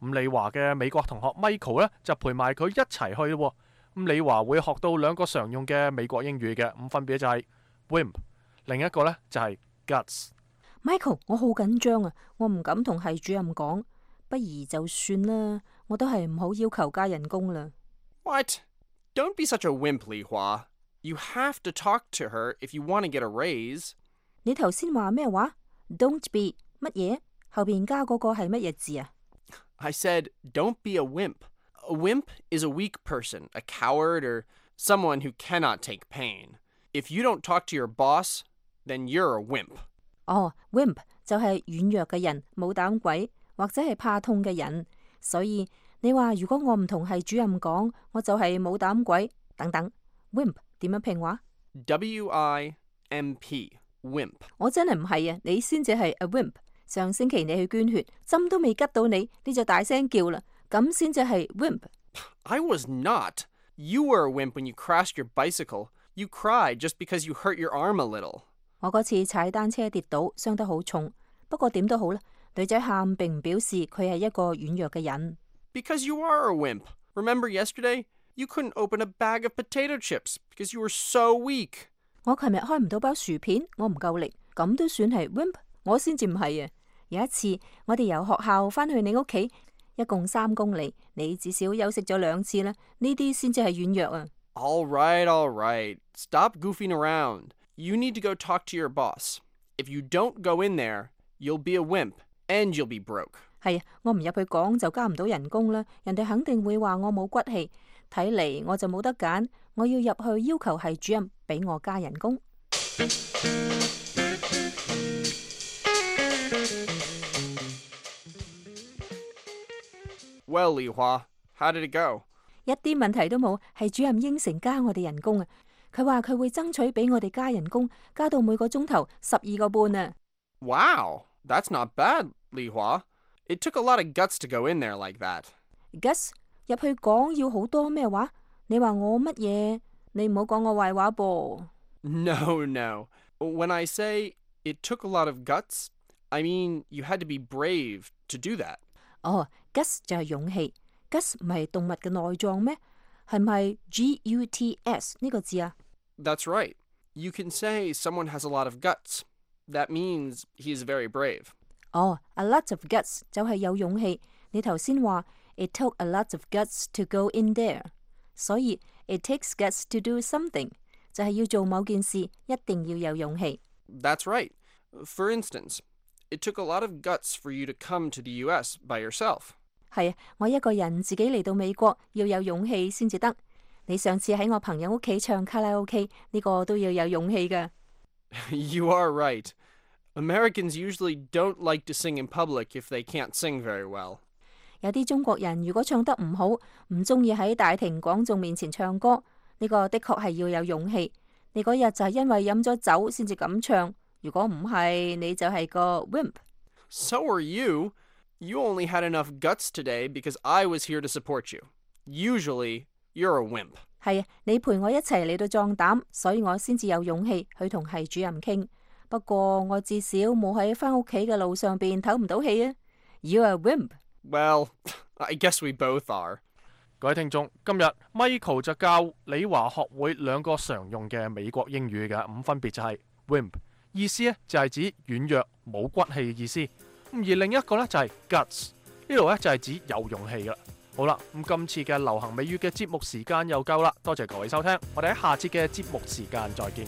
咁李華嘅美國同學 Michael 呢，就陪埋佢一齊去咯。咁李華會學到兩個常用嘅美國英語嘅，咁分別就係 wimp， 另一個呢就係 guts。 Michael， 我好緊張啊，我唔敢同系主任講，不如就算啦，我都係唔好要求加人工啦。 What? Don't be such a wimp, Li Hua. You have to talk to her if you want to get a raise. 你頭先話咩話 ？Don't be 乜嘢？後邊加嗰個係乜嘢字啊？ I said, don't be a wimp. A wimp is a weak person, a coward, or someone who cannot take pain. If you don't talk to your boss, then you're a wimp. 哦 ，wimp 就係軟弱嘅人，冇膽鬼或者係怕痛嘅人。所以你話如果我唔同系主任講，我就係冇膽鬼等等。wimp 點樣拼話 W I M P, wimp. 我真係唔係啊，你先至係 a wimp。上星期你去捐血，針都未拮到你，你就大聲叫啦，咁先至係 wimp。 I was not. You were a wimp when you crashed your bicycle. You cried just because you hurt your arm a little. 我嗰次踩單車跌倒，傷得好重。不過點都好啦，女仔喊並唔表示佢係一個軟弱嘅人。 Because you are a wimp. Remember yesterday? You couldn't open a bag of potato chips because you were so weak. 我琴日開唔到包薯片，我唔夠力，咁都算係 wimp？ 我先至唔係啊！有一次我哋由學校返去你屋企，一共三公里，你至少休息咗兩次啦，呢啲先至係軟弱啊！ All right, all right. Stop goofing around. You need to go talk to your boss. If you don't go in there, you'll be a wimp and you'll be broke. 係啊，我唔入去講就加唔到人工啦，人哋肯定會話我冇骨氣。睇嚟我就冇得揀，我要入去要求系主任俾我加人工。 Well, Li Hua, how did it go? 一啲問題都冇，系主任應承加我哋人工啊！佢話佢會爭取俾我哋加人工，加到每個鐘頭十二個半啊 Wow, that's not bad, Li Hua. It took a lot of guts to go in there like that. Guts 入去講要好多咩話？你話我乜嘢？你唔好講我壞話噃。 No, no. When I say it took a lot of guts, I mean you had to be brave to do that. 哦 ，guts 就係勇氣。guts 唔係動物嘅內臟咩？係唔係 G U T S 呢個字啊？ That's right. You can say someone has a lot of guts. That means he is very brave. 哦 ，a lot of guts 就係有勇氣。你頭先話 it took a lot of guts to go in there， 所以 it takes guts to do something 就係要做某件事，一定要有勇氣。 That's right. For instance, it took a lot of guts for you to come to the U S by yourself. 係啊，我一個人自己嚟到美國，要有勇氣先至得。你上次喺我朋友屋企唱卡拉 OK， 呢個都要有勇氣㗎。 You are right. Americans usually don't like to sing in public if they can't sing very well. 有啲中國人如果唱得唔好，唔中意喺大庭廣眾面前唱歌，呢個的確係要有勇氣。你嗰日就係因為飲咗酒先至咁唱，如果唔係，你就係個 wimp。 So are you. You only had enough guts today because I was here to support you. Usually, you're a wimp. 係啊，你陪我一齊嚟到壯膽，所以我先至有勇氣去同系主任傾。不過我至少冇喺返屋企嘅路上邊唞唔到氣啊。You're a wimp. Well, I guess we both are. 各位聽眾，今日 Michael 就教李華學會兩個常用嘅美國英語嘅，咁分別就係 wimp， 意思咧就係指軟弱冇骨氣嘅意思。咁而另一個咧就係 guts， 呢度咧就係指有勇氣噶。好啦，咁今次嘅流行美語嘅節目時間又夠啦，多謝各位收聽，我哋喺下次嘅節目時間再見。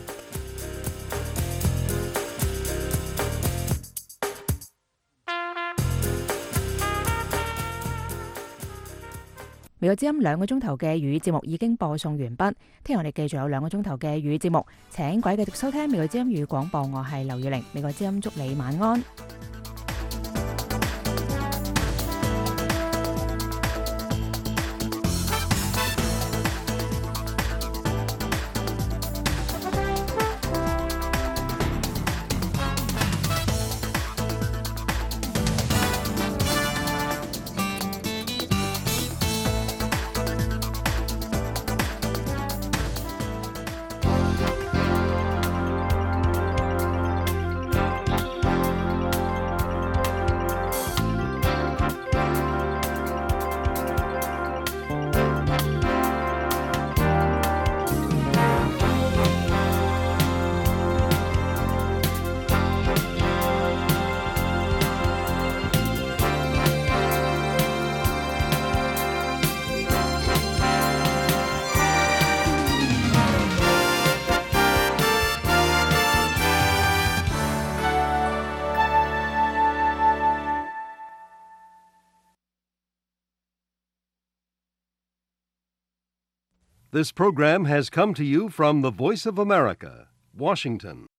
美國之音兩個鐘頭嘅粵語節目已經播送完畢，聽日我哋繼續有兩個鐘頭嘅粵語節目，請各位繼續收聽美國之音粵語廣播，我係劉月玲，美國之音祝你晚安。 This program has come to you from the Voice of America, Washington.